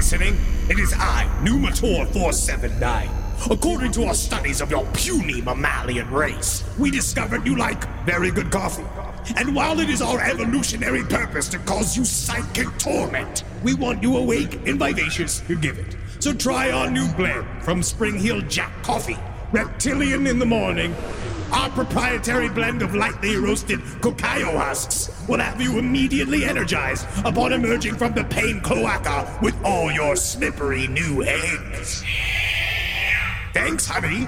listening? It is I, Numator 479. According to our studies of your puny mammalian race, we discovered you like very good coffee. And while it is our evolutionary purpose to cause you psychic torment, we want you awake and vivacious to give it. So try our new blend from Spring Hill Jack Coffee, Reptilian in the morning. Our proprietary blend of lightly roasted cacao husks will have you immediately energized upon emerging from the pain cloaca with all your slippery new eggs. Thanks, honey.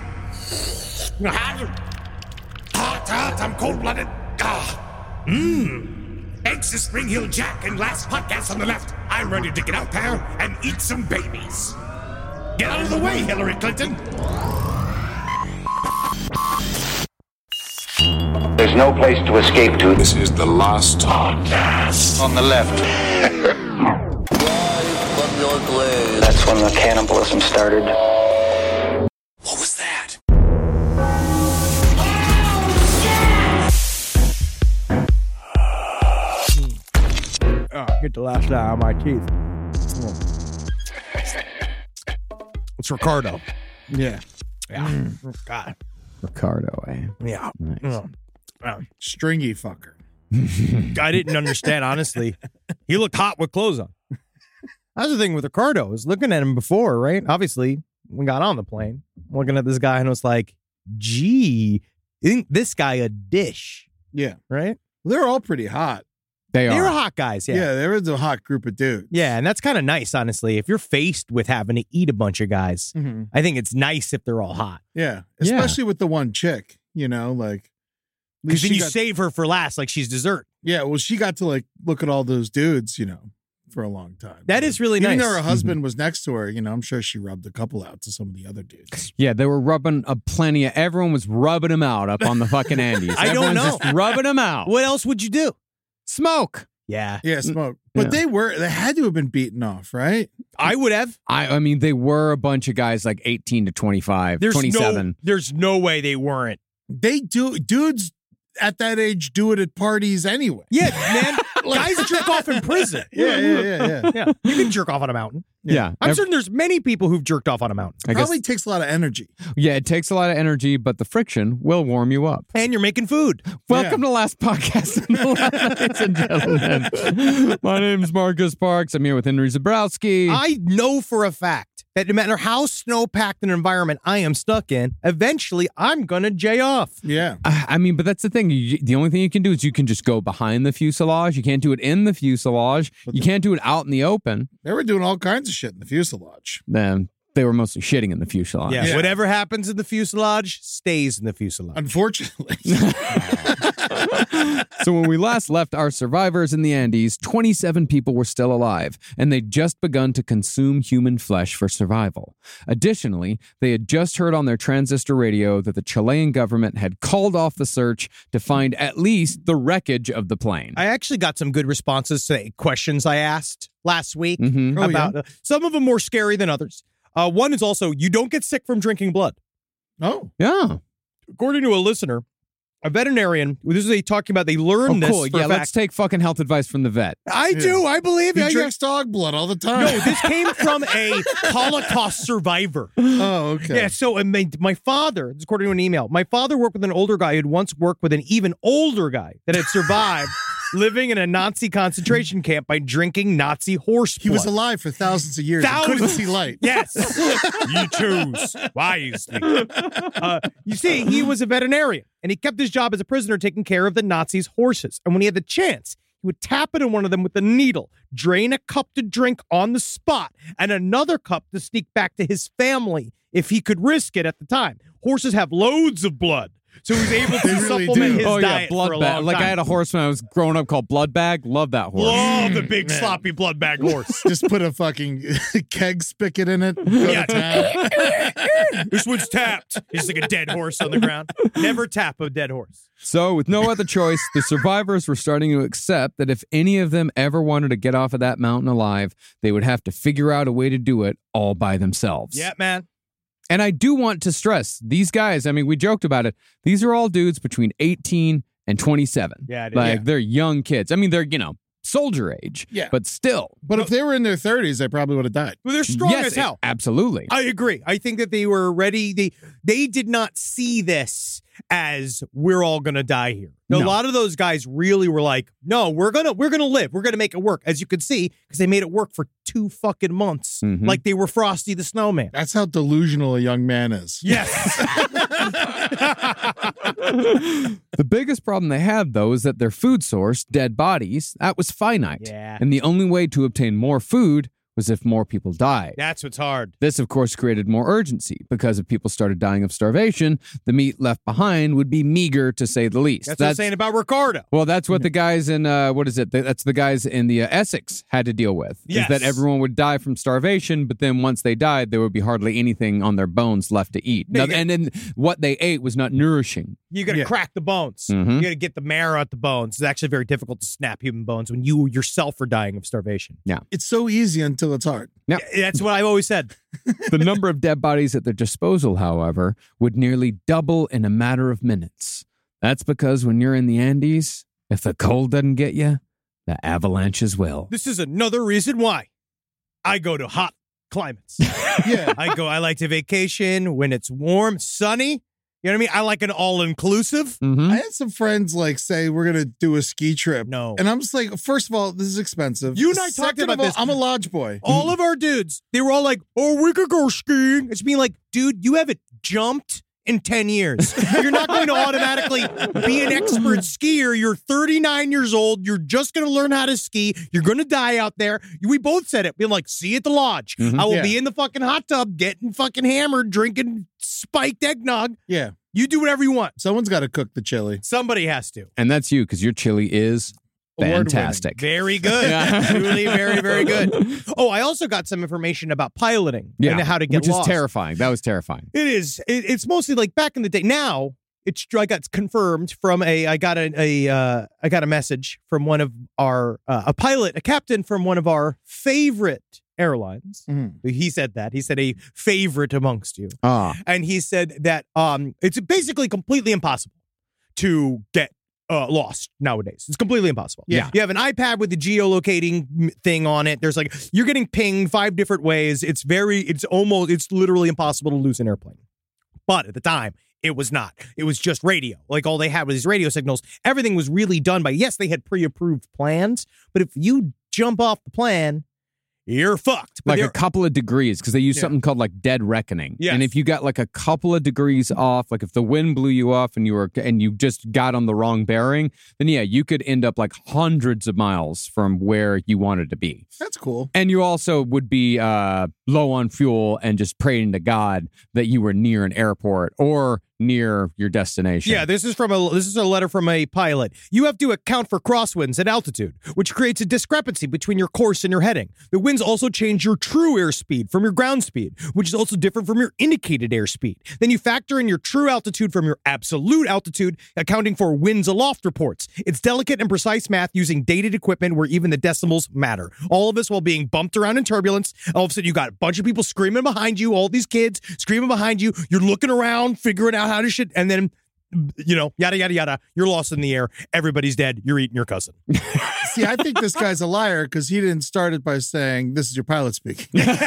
Hot, I'm cold-blooded. Thanks to Spring Hill Jack and last podcast on the left, I'm ready to get out there and eat some babies. Get out of the way, Hillary Clinton. There's no place to escape to. This is the last podcast. On the left. That's when the cannibalism started. What was that? Get the last out of my teeth. It's Ricardo. Yeah. God. Ricardo, eh? Yeah. Nice. Stringy fucker. I didn't understand, honestly. He looked hot with clothes on. That's the thing with Ricardo. I was looking at him before, right? Obviously, we got on the plane. I'm looking at this guy and I was like, gee, isn't this guy a dish? Yeah. Right? They're all pretty hot. They They're are. hot guys, yeah. Yeah, there is a hot group of dudes. Yeah, and that's kind of nice, honestly. If you're faced with having to eat a bunch of guys, Mhm. I think it's nice if they're all hot. Yeah. Especially with the one chick, you know, like. at Because least then she you got- save her for last, like she's dessert. Yeah, well, she got to like look at all those dudes, you know, for a long time. That is really Even nice. though her husband was next to her, you know, I'm sure she rubbed a couple out to some of the other dudes. Yeah, they were rubbing plenty of. Everyone was rubbing them out up on the fucking Andes. I don't Everyone's know. just rubbing them out. What else would you do? Smoke. Yeah. Yeah, smoke. But Yeah. they had to have been beaten off, right? I would have. I mean, they were a bunch of guys like 18 to 25, 27. There's no way they weren't. They do. Dudes at that age do it at parties anyway. Yeah, man. Guys jerk off in prison. Yeah. Yeah. You can jerk off on a mountain. Yeah. I'm certain there's many people who've jerked off on a mountain. I guess, Probably takes a lot of energy. yeah, it takes a lot of energy, but the friction will warm you up. And you're making food. Welcome to Last Podcast on the Left, ladies and gentlemen. My name's Marcus Parks. I'm here with Henry Zabrowski. I know for a fact that no matter how snow-packed an environment I am stuck in, eventually I'm going to jay off. Yeah. I mean, but that's the thing. The only thing you can do is you can just go behind the fuselage. You can't do it in the fuselage. You can't do it out in the open. They were doing all kinds of shit in the fuselage. Then they were mostly shitting in the fuselage. Yeah. Whatever happens in the fuselage stays in the fuselage. Unfortunately. So when we last left our survivors in the Andes, 27 people were still alive, and they'd just begun to consume human flesh for survival. Additionally, they had just heard on their transistor radio that the Chilean government had called off the search to find at least the wreckage of the plane. I actually got some good responses to questions I asked last week Mhm. Oh, about some of them more scary than others. One is also, you don't get sick from drinking blood. Oh. Yeah. According to a listener, a veterinarian, this is they talking about, they learned Oh, cool. this for Yeah, a let's fact. take fucking health advice from the vet. I do, I believe He it. drinks dog blood all the time. No, this came from a Holocaust survivor. Oh, okay. Yeah, so my father, this is according to an email, my father worked with an older guy who'd once worked with an even older guy that had survived living in a Nazi concentration camp by drinking Nazi horse blood. He was alive for thousands of years. He couldn't Thousands. see light. Yes. You choose wisely. You see, he was a veterinarian, and he kept his job as a prisoner taking care of the Nazis' horses. And when he had the chance, he would tap it in one of them with a needle, drain a cup to drink on the spot, and another cup to sneak back to his family if he could risk it at the time. Horses have loads of blood. So he was able to They really supplement do. his Oh, yeah, diet for blood a bag. long Like, time. I had a horse when I was growing up called Blood Bag. Love that horse. Love the big sloppy blood bag horse. Just put a fucking keg spigot in it. Go Yeah. to town. This one's tapped. He's like a dead horse on the ground. Never tap a dead horse. So, with no other choice, the survivors were starting to accept that if any of them ever wanted to get off of that mountain alive, they would have to figure out a way to do it all by themselves. Yeah, man. And I do want to stress, these guys, I mean, we joked about it. These are all dudes between 18 and 27. Yeah, it is. Like, Yeah. they're young kids. I mean, they're, soldier age. Yeah. But still. But if they were in their 30s, they probably would have died. Well, they're strong Yes, as hell. absolutely. I agree. I think that they were ready. They did not see this as we're all going to die here. A No. lot of those guys really were like, no, we're going to live. We're going to make it work. As you can see, because they made it work for 2 fucking months. Mhm. Like they were Frosty the Snowman. That's how delusional a young man is. Yes. The biggest problem they had, though, is that their food source, dead bodies, that was finite. Yeah. And the only way to obtain more food was if more people died. That's what's hard. This, of course, created more urgency because if people started dying of starvation, the meat left behind would be meager, to say the least. That's what I'm saying about Ricardo. Well, that's what the guys in, that's the guys in the Essex had to deal with. Yes. Is that everyone would die from starvation, but then once they died, there would be hardly anything on their bones left to eat. No, And then what they ate was not nourishing. You got to crack the bones. Mhm. You got to get the marrow out the bones. It's actually very difficult to snap human bones when you yourself are dying of starvation. It's so easy until it's hard. Yeah. That's what I've always said. The number of dead bodies at their disposal, however, would nearly double in a matter of minutes. That's because when you're in the Andes, if the cold doesn't get you, the avalanches will. This is another reason why I go to hot climates. Yeah. I like to vacation when it's warm, sunny. You know what I mean? I like an all-inclusive. Mm-hmm. I had some friends say we're going to do a ski trip. No. And I'm just like, first of all, this is expensive. You and I talked Second about of all, this. I'm a lodge boy. All of our dudes, they were all like, oh, we could go skiing. It's being like, dude, you haven't jumped in 10 years. You're not going to automatically be an expert skier. You're 39 years old. You're just going to learn how to ski. You're going to die out there. We both said it. We're like, see you at the lodge. Mhm. I will Yeah. be in the fucking hot tub, getting fucking hammered, drinking spiked eggnog. Yeah. You do whatever you want. Someone's got to cook the chili. Somebody has to. And that's you, because your chili is Award-winning. fantastic. Very good. Truly very, very good. Oh, I also got some information about piloting and how to get which lost. is terrifying. That was terrifying. It is. It's mostly like back in the day. Now I got confirmed from I got a message from one of our a pilot, a captain from one of our favorite airlines. Mhm. He said that. He said a favorite amongst you, and he said that it's basically completely impossible to get lost nowadays. It's completely impossible. Yeah. You have an iPad with the geolocating thing on it. There's like, you're getting pinged 5 different ways. It's literally impossible to lose an airplane. But at the time, it was not. It was just radio. Like all they had was these radio signals. Everything was really done by, yes, they had pre-approved plans, but if you jump off the plan, you're fucked. But Like a couple of degrees, because they use something called like dead reckoning. Yes. And if you got like a couple of degrees off, like if the wind blew you off and you just got on the wrong bearing, then yeah, you could end up like hundreds of miles from where you wanted to be. That's cool. And you also would be low on fuel and just praying to God that you were near an airport or near your destination. Yeah, this is a letter from a pilot. You have to account for crosswinds at altitude, which creates a discrepancy between your course and your heading. The winds also change your true airspeed from your ground speed, which is also different from your indicated airspeed. Then you factor in your true altitude from your absolute altitude, accounting for winds aloft reports. It's delicate and precise math using dated equipment where even the decimals matter. All of this while being bumped around in turbulence. All of a sudden, you got a bunch of people screaming behind you, all these kids screaming behind you. You're looking around, figuring out how to shit, and then, yada, yada, yada. You're lost in the air. Everybody's dead. You're eating your cousin. See, I think this guy's a liar because he didn't start it by saying, this is your pilot speaking.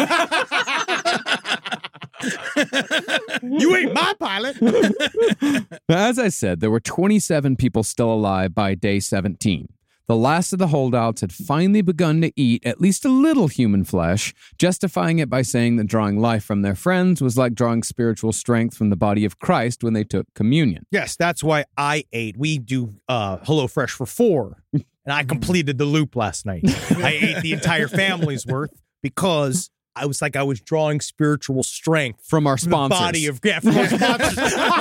You ain't my pilot. Now, as I said, there were 27 people still alive by day 17. The last of the holdouts had finally begun to eat at least a little human flesh, justifying it by saying that drawing life from their friends was like drawing spiritual strength from the body of Christ when they took communion. Yes, that's why I ate. We do HelloFresh for 4, and I completed the loop last night. I ate the entire family's worth because I was drawing spiritual strength From our from the sponsors. body of from our sponsors.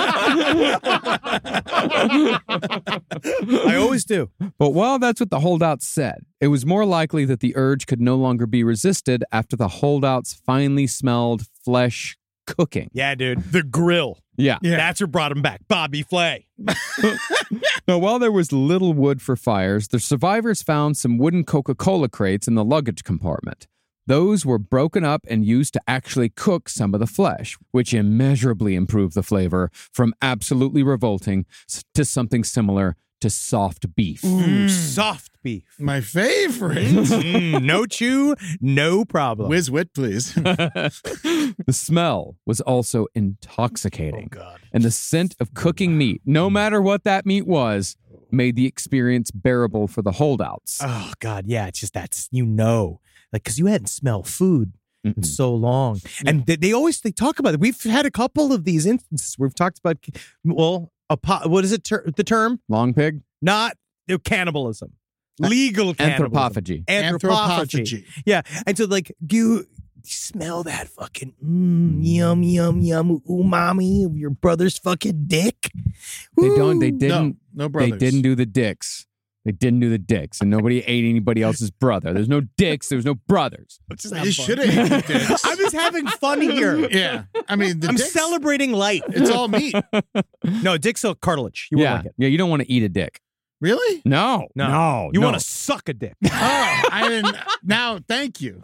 I always do. But while that's what the holdouts said, it was more likely that the urge could no longer be resisted after the holdouts finally smelled flesh cooking. Yeah, dude, the grill. Yeah. That's what brought him back. Bobby Flay. Now, while there was little wood for fires, the survivors found some wooden Coca-Cola crates in the luggage compartment. Those were broken up and used to actually cook some of the flesh, which immeasurably improved the flavor from absolutely revolting to something similar to soft beef. Ooh, soft beef. My favorite. No chew, no problem. Whiz wit, please. The smell was also intoxicating. Oh, God. And the scent of cooking meat, no matter what that meat was, made the experience bearable for the holdouts. Oh, God, yeah, it's just that's, like, because you hadn't smelled food in so long. And they talk about it. We've had a couple of these instances where we've talked about, what is it, the term? Long pig? Not cannibalism. Legal cannibalism. Anthropophagy. Yeah. And so, like, you smell that fucking yum, yum, yum, umami of your brother's fucking dick. They didn't. No brothers. They didn't do the dicks. They didn't do the dicks, and nobody ate anybody else's brother. There's no dicks. There was no brothers. You should have ate the dicks. I was having fun here. Yeah. I mean, I'm dicks, celebrating life. it's all meat. No, dick's a cartilage. You won't like it. Yeah, you don't want to eat a dick. Really? No. You want to suck a dick. Oh, I didn't. Now, thank you.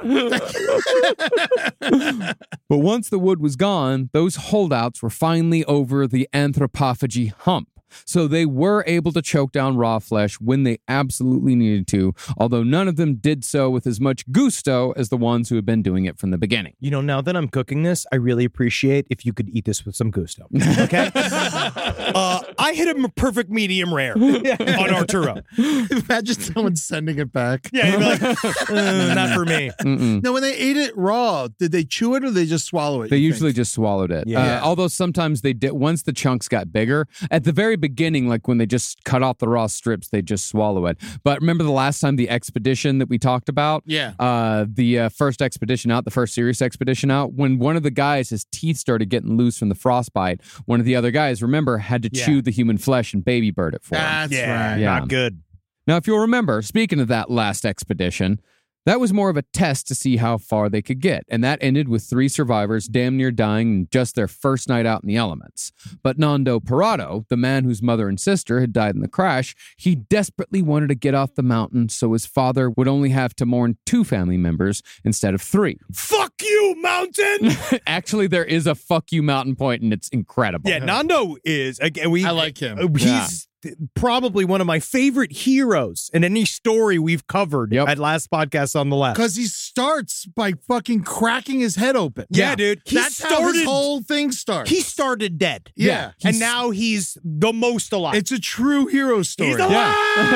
But once the wood was gone, those holdouts were finally over the anthropophagy hump. So they were able to choke down raw flesh when they absolutely needed to, although none of them did so with as much gusto as the ones who had been doing it from the beginning. You know, now that I'm cooking this, I really appreciate if you could eat this with some gusto. Okay? I hit a perfect medium rare on Arturo. Imagine someone sending it back. Yeah, you'd be like, not for me. No, when they ate it raw, did they chew it or did they just swallow it? They usually just swallowed it. Yeah. Although sometimes they did, once the chunks got bigger, at the very beginning, like when they just cut off the raw strips, they just swallow it. But remember the last time, the expedition that we talked about? Yeah. The first expedition out, the first serious expedition out, when one of the guys, his teeth started getting loose from the frostbite, one of the other guys, remember, had to chew the human flesh and baby bird it for him. That's right. Yeah. Not good. Now, if you'll remember, speaking of that last expedition, that was more of a test to see how far they could get, and that ended with 3 survivors damn near dying in just their first night out in the elements. But Nando Parado, the man whose mother and sister had died in the crash, he desperately wanted to get off the mountain so his father would only have to mourn 2 family members instead of 3. Fuck you, mountain! Actually, there is a fuck you mountain point, and it's incredible. Yeah, Nando is, again, I like him. He's probably one of my favorite heroes in any story we've covered at last podcast on the left. Because he starts by fucking cracking his head open. Yeah, dude. That's how his whole thing starts. He started dead. Yeah. And now he's the most alive. It's a true hero story. He's alive!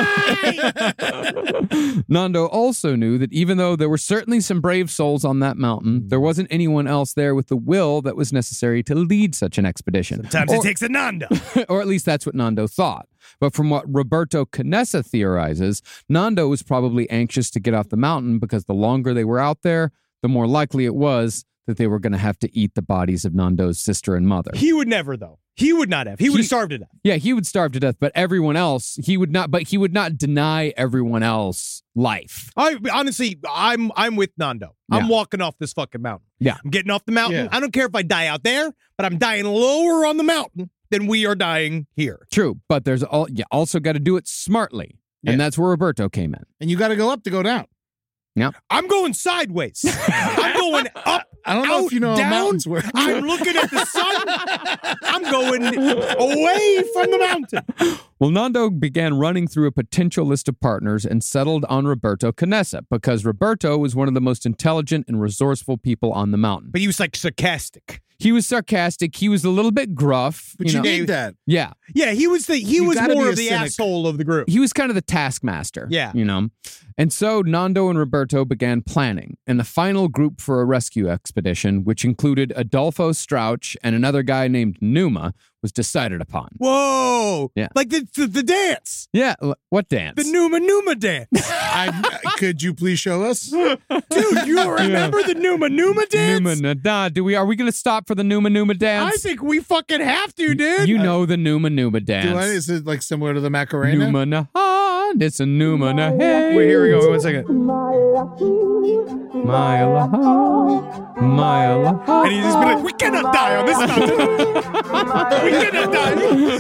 Nando also knew that even though there were certainly some brave souls on that mountain, there wasn't anyone else there with the will that was necessary to lead such an expedition. Sometimes it takes a Nando. Or at least that's what Nando thought. But from what Roberto Canessa theorizes, Nando was probably anxious to get off the mountain because the longer they were out there, the more likely it was that they were going to have to eat the bodies of Nando's sister and mother. He would never, though. He would not have. He would have starved to death. Yeah, he would starve to death, but everyone else, he would not deny everyone else life. Honestly, I'm with Nando. I'm walking off this fucking mountain. Yeah. I'm getting off the mountain. Yeah. I don't care if I die out there, but I'm dying lower on the mountain than we are dying here. True, but you also got to do it smartly. And that's where Roberto came in. And you got to go up to go down. Yeah. I'm going sideways. I'm going up. I don't know if you know how mountains work. I'm looking at the sun. I'm going away from the mountain. Well, Nando began running through a potential list of partners and settled on Roberto Canessa because Roberto was one of the most intelligent and resourceful people on the mountain. But he was like sarcastic. He was sarcastic. He was a little bit gruff. But you need that. Yeah. Yeah, he was gotta more be of a the cynic. asshole of the group. He was kind of the taskmaster. Yeah. And so Nando and Roberto began planning, and the final group for a rescue expedition, which included Adolfo Strauch and another guy named Numa, was decided upon. Whoa! Yeah. Like the dance. Yeah, what dance? The Numa dance. Could you please show us? Dude, you remember the Numa dance? Are we going to stop for the Numa dance? I think we fucking have to, dude. You know the Numa dance. Is it like similar to the Macarena? Numa, it's a Numa. Hey. Wait, here we go. 1 second. Mile high, mile high. And he's just be like, we cannot die on this mountain. We cannot die.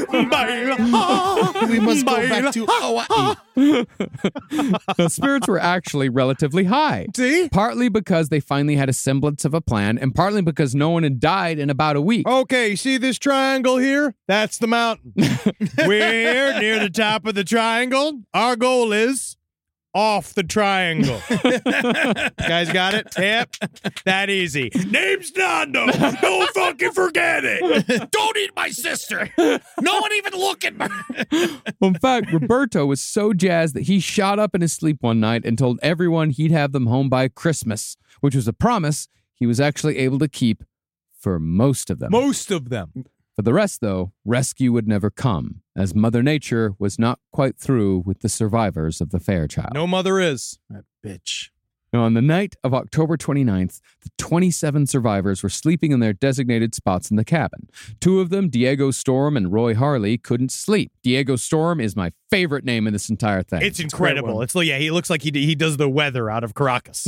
We must go back to Hawaii. The spirits were actually relatively high. See? Partly because they finally had a semblance of a plan, and partly because no one had died in about a week. Okay, see this triangle here? That's the mountain. We're near the top of the triangle. Our goal is off the triangle. Guys got it? Yep. That easy. Name's Nando. Don't fucking forget it. Don't eat my sister. No one even look at me. Well, in fact, Roberto was so jazzed that he shot up in his sleep one night and told everyone he'd have them home by Christmas, which was a promise he was actually able to keep for most of them. Most of them. For the rest, though, rescue would never come, as Mother Nature was not quite through with the survivors of the Fairchild. No mother is. That bitch. Now, on the night of October 29th, the 27 survivors were sleeping in their designated spots in the cabin. Two of them, Diego Storm and Roy Harley, couldn't sleep. Diego Storm is my favorite name in this entire thing. It's incredible. It's like, yeah, he looks like he does the weather out of Caracas.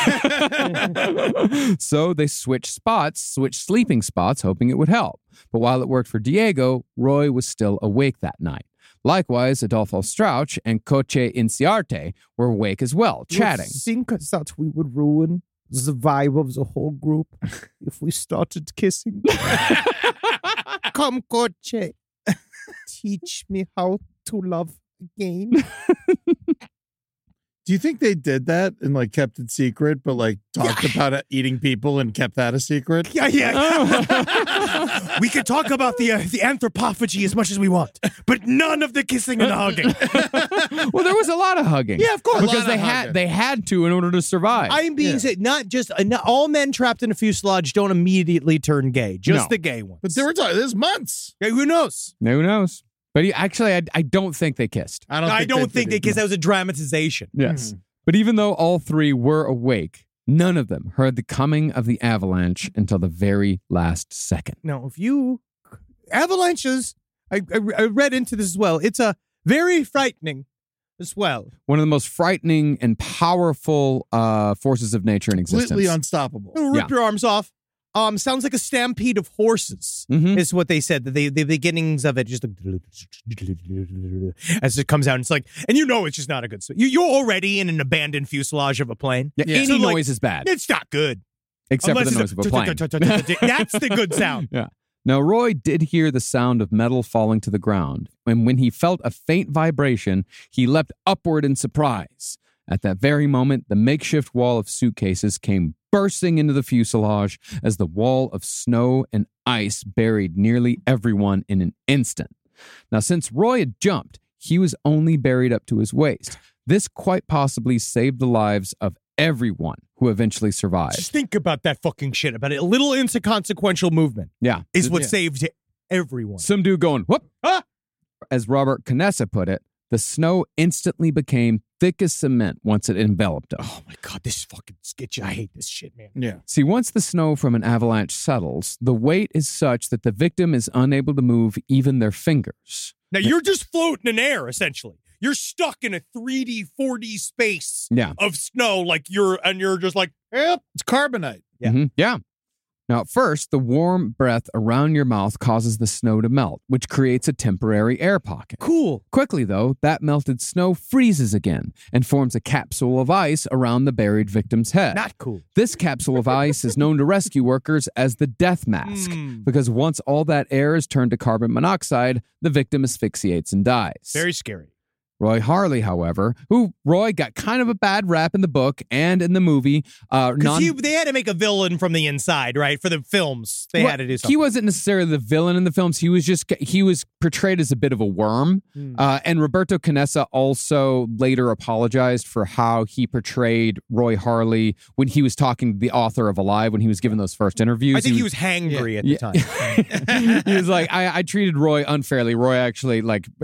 So they switched sleeping spots, hoping it would help. But while it worked for Diego, Roy was still awake that night. Likewise, Adolfo Strauch and Coche Inciarte were awake as well, chatting. Think that we would ruin the vibe of the whole group if we started kissing. Come, Coche. Teach me how to love again. Do you think they did that and like kept it secret, but like talked about it, eating people and kept that a secret? Yeah. We can talk about the anthropophagy as much as we want, but none of the kissing and hugging. Well, there was a lot of hugging. Yeah, of course. Because they had to in order to survive. I'm being said, not all men trapped in a fuselage don't immediately turn gay. Just the gay ones. But they were talking, this months. Yeah, who knows? Who knows? But I don't think they kissed. I don't think they kissed. That was a dramatization. Yes. But even though all three were awake, none of them heard the coming of the avalanche until the very last second. Now, avalanches, I read into this as well. It's a very frightening as well. One of the most frightening and powerful forces of nature in existence. Completely unstoppable. Rip your arms off. Sounds like a stampede of horses, is what they said. The beginnings of it just as it comes out. It's like, and it's just not a good. You're already in an abandoned fuselage of a plane. Yeah, any So, noise is bad. It's not good. Except for Unless the noise of a plane. That's the good sound. Yeah. Now, Roy did hear the sound of metal falling to the ground, and when he felt a faint vibration, he leapt upward in surprise. At that very moment, the makeshift wall of suitcases came bursting into the fuselage as the wall of snow and ice buried nearly everyone in an instant. Now, since Roy had jumped, he was only buried up to his waist. This quite possibly saved the lives of everyone who eventually survived. Just think about that fucking shit. About it. A little inconsequential movement is what saved everyone. Some dude going, whoop! Ah! As Robert Canessa put it, the snow instantly became thick as cement once it enveloped him. Oh my God, this fucking sketchy. I hate this shit, man. Yeah. See, once the snow from an avalanche settles, the weight is such that the victim is unable to move even their fingers. Now, you're just floating in air, essentially. You're stuck in a 3D, 4D space of snow, like you're just like, yep, it's carbonite. Yeah. Mm-hmm. Yeah. Now, at first, the warm breath around your mouth causes the snow to melt, which creates a temporary air pocket. Cool. Quickly, though, that melted snow freezes again and forms a capsule of ice around the buried victim's head. Not cool. This capsule of ice is known to rescue workers as the death mask, because once all that air is turned to carbon monoxide, the victim asphyxiates and dies. Very scary. Roy Harley, however, Roy got kind of a bad rap in the book and in the movie. Because they had to make a villain from the inside, right? For the films, they had to do something. He wasn't necessarily the villain in the films. He was portrayed as a bit of a worm. And Roberto Canessa also later apologized for how he portrayed Roy Harley when he was talking to the author of Alive when he was given those first interviews. I think he was hangry at the time. He was like, I treated Roy unfairly. Roy actually,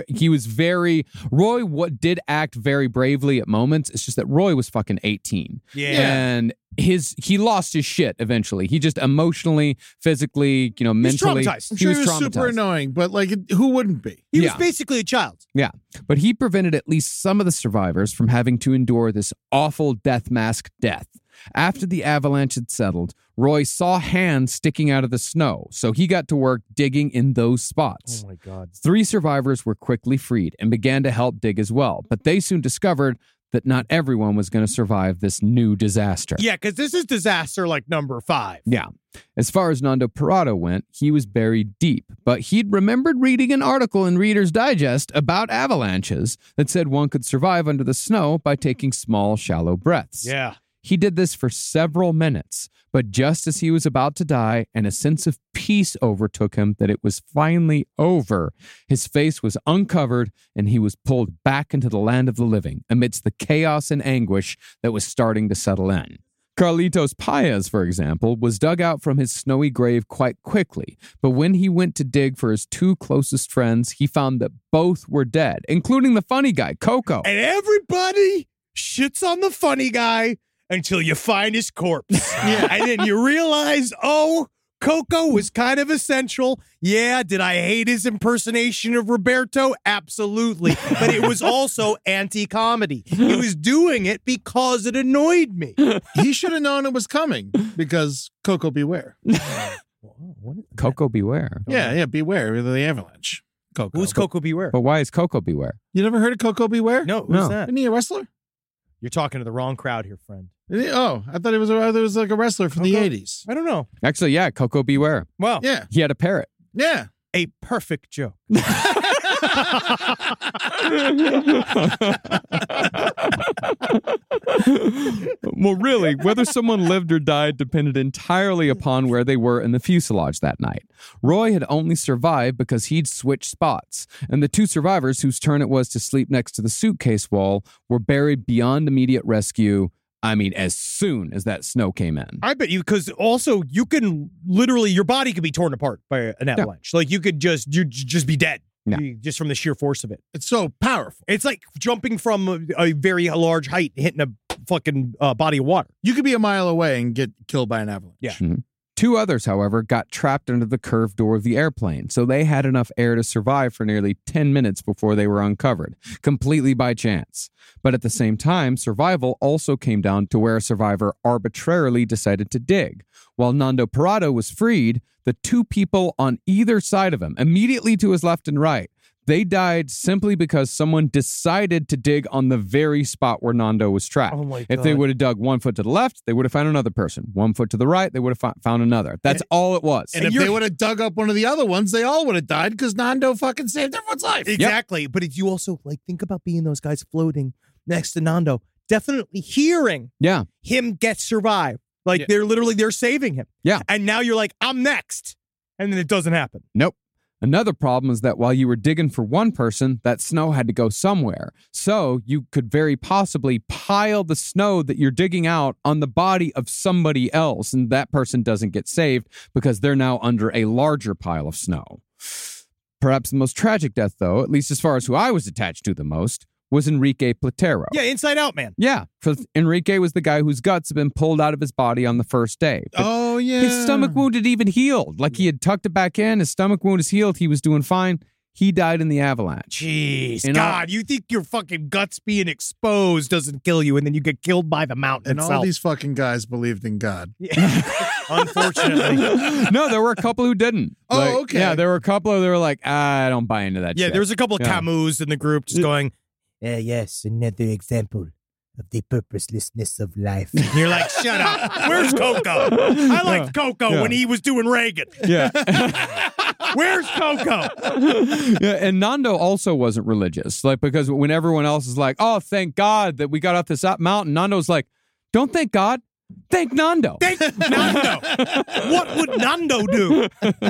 Roy did act very bravely at moments. It's just that Roy was fucking 18. Yeah. And he lost his shit eventually. He just emotionally, physically, mentally. Traumatized. I'm sure he was traumatized. super annoying, but who wouldn't be? He was basically a child. Yeah. But he prevented at least some of the survivors from having to endure this awful death mask death. After the avalanche had settled, Roy saw hands sticking out of the snow, so he got to work digging in those spots. Oh my God. 3 survivors were quickly freed and began to help dig as well, but they soon discovered that not everyone was going to survive this new disaster. Yeah, because this is disaster like number 5. Yeah. As far as Nando Parado went, he was buried deep, but he'd remembered reading an article in Reader's Digest about avalanches that said one could survive under the snow by taking small, shallow breaths. Yeah. He did this for several minutes, but just as he was about to die and a sense of peace overtook him that it was finally over, his face was uncovered and he was pulled back into the land of the living amidst the chaos and anguish that was starting to settle in. Carlitos Paez, for example, was dug out from his snowy grave quite quickly, but when he went to dig for his 2 closest friends, he found that both were dead, including the funny guy, Coco. And everybody shits on the funny guy until you find his corpse. Yeah. And then you realize, oh, Coco was kind of essential. Yeah, did I hate his impersonation of Roberto? Absolutely. But it was also anti-comedy. He was doing it because it annoyed me. He should have known it was coming because Coco beware. Coco beware. Yeah, beware of the avalanche. Coco. Who's Coco Beware? But why is Coco beware? You never heard of Coco Beware? No, who's No. that? Isn't he a wrestler? You're talking to the wrong crowd here, friend. Oh, I thought he was like a wrestler from the Coco? 80s. I don't know. Actually, yeah, Coco beware. Well, Yeah, He had a parrot. yeah. a perfect joke. Well, really, whether someone lived or died depended entirely upon where they were in the fuselage that night. Roy had only survived because he'd switched spots, and the 2 survivors whose turn it was to sleep next to the suitcase wall were buried beyond immediate rescue. I mean, as soon as that snow came in. I bet you, because also you can literally, your body could be torn apart by an avalanche. Like you just be dead. Yeah. Just from the sheer force of it. It's so powerful. It's like jumping from a very large height, hitting a fucking body of water. You could be a mile away and get killed by an avalanche. Yeah. Mhm. 2 others, however, got trapped under the curved door of the airplane, so they had enough air to survive for nearly 10 minutes before they were uncovered, completely by chance. But at the same time, survival also came down to where a survivor arbitrarily decided to dig. While Nando Parado was freed, the 2 people on either side of him, immediately to his left and right, they died simply because someone decided to dig on the very spot where Nando was trapped. Oh my If they God. would have dug 1 foot to the left, they would have found another person. 1 foot to the right, they would have found another. That's all it was. And if they would have dug up one of the other ones, they all would have died because Nando fucking saved everyone's life. Exactly. But if you also think about being those guys floating next to Nando, definitely hearing Yeah. him get survived. Like Yeah. they're saving him. Yeah. And now you're like, I'm next. And then it doesn't happen. Nope. Another problem is that while you were digging for one person, that snow had to go somewhere. So you could very possibly pile the snow that you're digging out on the body of somebody else, and that person doesn't get saved because they're now under a larger pile of snow. Perhaps the most tragic death, though, at least as far as who I was attached to the most, was Enrique Platero. Yeah, Inside Out, man. Yeah, for Enrique was the guy whose guts had been pulled out of his body on the first day. But Oh, yeah. his stomach wound had even healed. Like he had tucked it back in. His stomach wound is healed. He was doing fine. He died in the avalanche. Jeez, And God, you think your fucking guts being exposed doesn't kill you, and then you get killed by the mountain And itself. all these fucking guys believed in God. Unfortunately. No, there were a couple who didn't. Oh, okay. Yeah, there were a couple who were like, I don't buy into that Yeah, shit. there was a couple of Yeah. Camus in the group just going, Yes, another example of the purposelessness of life. and you're like, shut up. Where's Coco? I liked Coco when he was doing Reagan. Yeah. Where's Coco? Yeah, and Nando also wasn't religious. Like, because when everyone else is like, oh, thank God that we got off this up mountain, Nando's like, don't thank God. Thank Nando. Thank Nando. What would Nando do?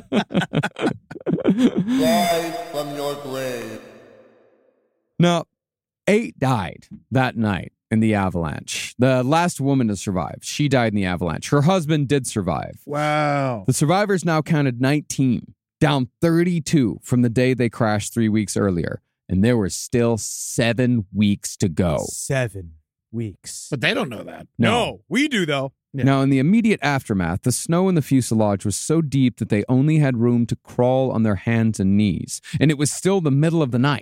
Rise from your grave. Now, 8 died that night in the avalanche. The last woman to survive, she died in the avalanche. Her husband did survive. Wow. The survivors now counted 19, down 32 from the day they crashed 3 weeks earlier. And there were still 7 weeks to go. 7 weeks. But they don't know that. No, we do, though. Yeah. Now, in the immediate aftermath, the snow in the fuselage was so deep that they only had room to crawl on their hands and knees. And it was still the middle of the night.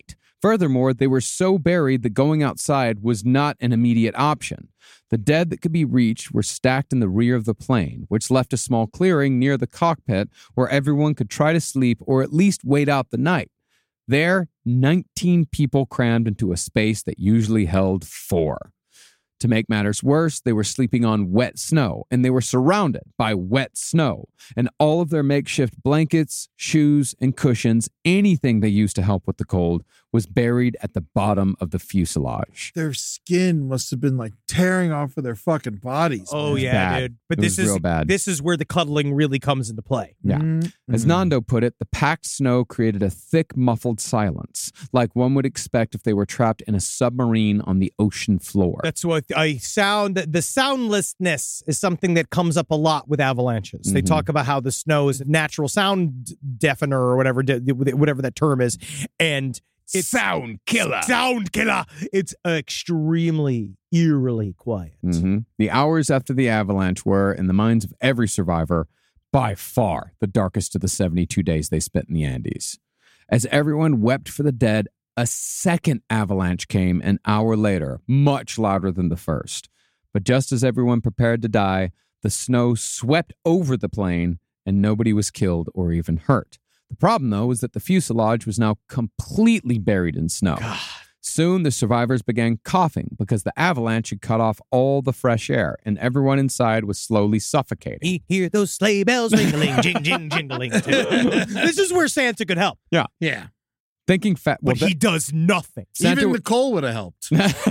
Furthermore, they were so buried that going outside was not an immediate option. The dead that could be reached were stacked in the rear of the plane, which left a small clearing near the cockpit where everyone could try to sleep or at least wait out the night. There, 19 people crammed into a space that usually held 4. To make matters worse, they were sleeping on wet snow, and they were surrounded by wet snow. And all of their makeshift blankets, shoes, and cushions, anything they used to help with the cold, was buried at the bottom of the fuselage. Their skin must have been like tearing off of their fucking bodies. Oh, man. yeah, bad. dude. But It this was is real bad. This is where the cuddling really comes into play. Yeah. Mm-hmm. As Nando put it, the packed snow created a thick, muffled silence, like one would expect if they were trapped in a submarine on the ocean floor. That's what the soundlessness is something that comes up a lot with avalanches. They talk about how the snow is a natural sound deafener or whatever that term is. And it's Sound killer. Sound killer. It's extremely eerily quiet. The hours after the avalanche were, in the minds of every survivor, by far the darkest of the 72 days they spent in the Andes. As everyone wept for the dead, a second avalanche came an hour later, much louder than the first. But just as everyone prepared to die, the snow swept over the plane and nobody was killed or even hurt. The problem, though, was that the fuselage was now completely buried in snow. Soon, the survivors began coughing because the avalanche had cut off all the fresh air, and everyone inside was slowly suffocating. Hear those sleigh bells ringling, jing, jing, jingling. This is where Santa could help. Yeah. Thinking But he does nothing. Even Nicole would have helped.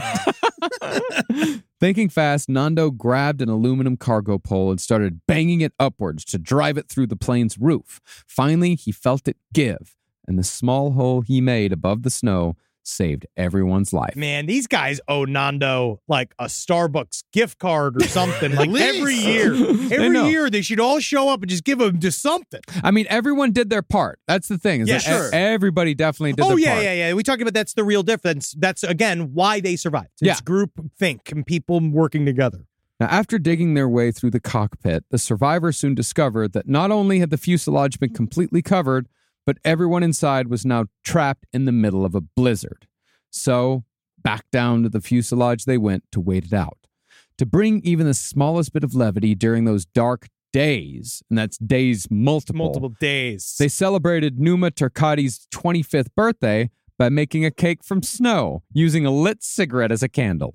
Thinking fast, Nando grabbed an aluminum cargo pole and started banging it upwards to drive it through the plane's roof. Finally, he felt it give, and the small hole he made above the snow saved everyone's life. Man, these guys owe Nando like a Starbucks gift card or something. Like least. every year. Every year they should all show up and just give him just something. I mean, everyone did their part. That's the thing. Is Yeah, that sure. Everybody definitely did their part. Yeah. We talked about that's the real difference. That's, again, why they survived. It's Yeah. group think and people working together. Now, after digging their way through the cockpit, the survivors soon discovered that not only had the fuselage been completely covered, but everyone inside was now trapped in the middle of a blizzard. So, back down to the fuselage they went to wait it out. To bring even the smallest bit of levity during those dark days, and that's days multiple days. they celebrated Numa Turcati's 25th birthday by making a cake from snow, using a lit cigarette as a candle.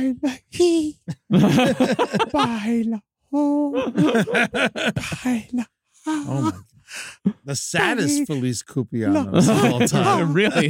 Oh my God. The saddest Feliz Cumpleaños of all time. It really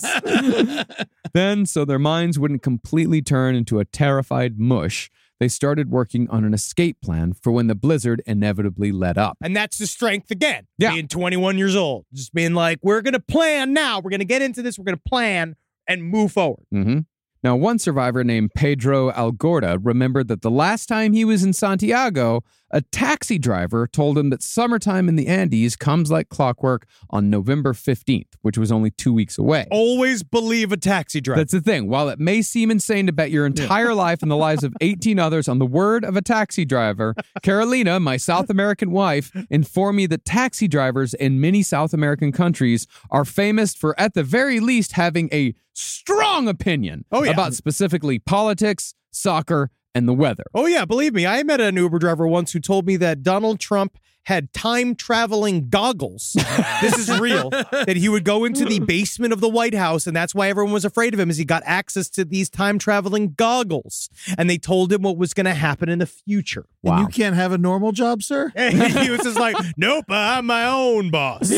is. Then, so their minds wouldn't completely turn into a terrified mush, they started working on an escape plan for when the blizzard inevitably let up. And that's the strength again. Yeah. Being 21 years old. Just being like, we're going to plan now. We're going to get into this. We're going to plan and move forward. Mm-hmm. Now, one survivor named Pedro Algorta remembered that the last time he was in Santiago, a taxi driver told him that summertime in the Andes comes like clockwork on November 15th, which was only 2 weeks away. Always believe a taxi driver. That's the thing. While it may seem insane to bet your entire life and the lives of 18 others on the word of a taxi driver, Carolina, my South American wife, informed me that taxi drivers in many South American countries are famous for, at the very least, having a strong opinion about specifically politics, soccer, and the weather. Oh, yeah. Believe me, I met an Uber driver once who told me that Donald Trump had time-traveling goggles. This is real. That he would go into the basement of the White House, and that's why everyone was afraid of him, is he got access to these time-traveling goggles. And they told him what was going to happen in the future. And you can't have a normal job, sir? He was just like, nope, I'm my own boss.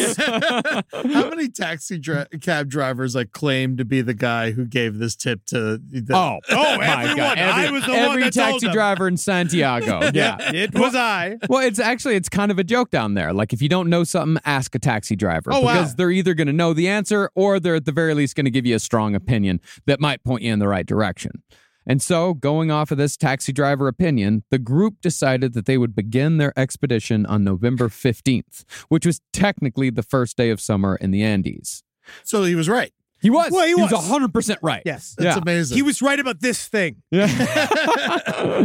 How many taxi cab drivers like claim to be the guy who gave this tip to the Oh my everyone. God. I was the one every that told taxi them. driver in Santiago. Yeah. It was I. Well, it's kind of a joke down there. Like, if you don't know something, ask a taxi driver. Oh, wow. Because they're either going to know the answer or they're at the very least going to give you a strong opinion that might point you in the right direction. And so, going off of this taxi driver opinion, the group decided that they would begin their expedition on November 15th, which was technically the first day of summer in the Andes. So he was right. He was. Well, he was was. 100% right. Yes. That's amazing. He was right about this thing. Yeah.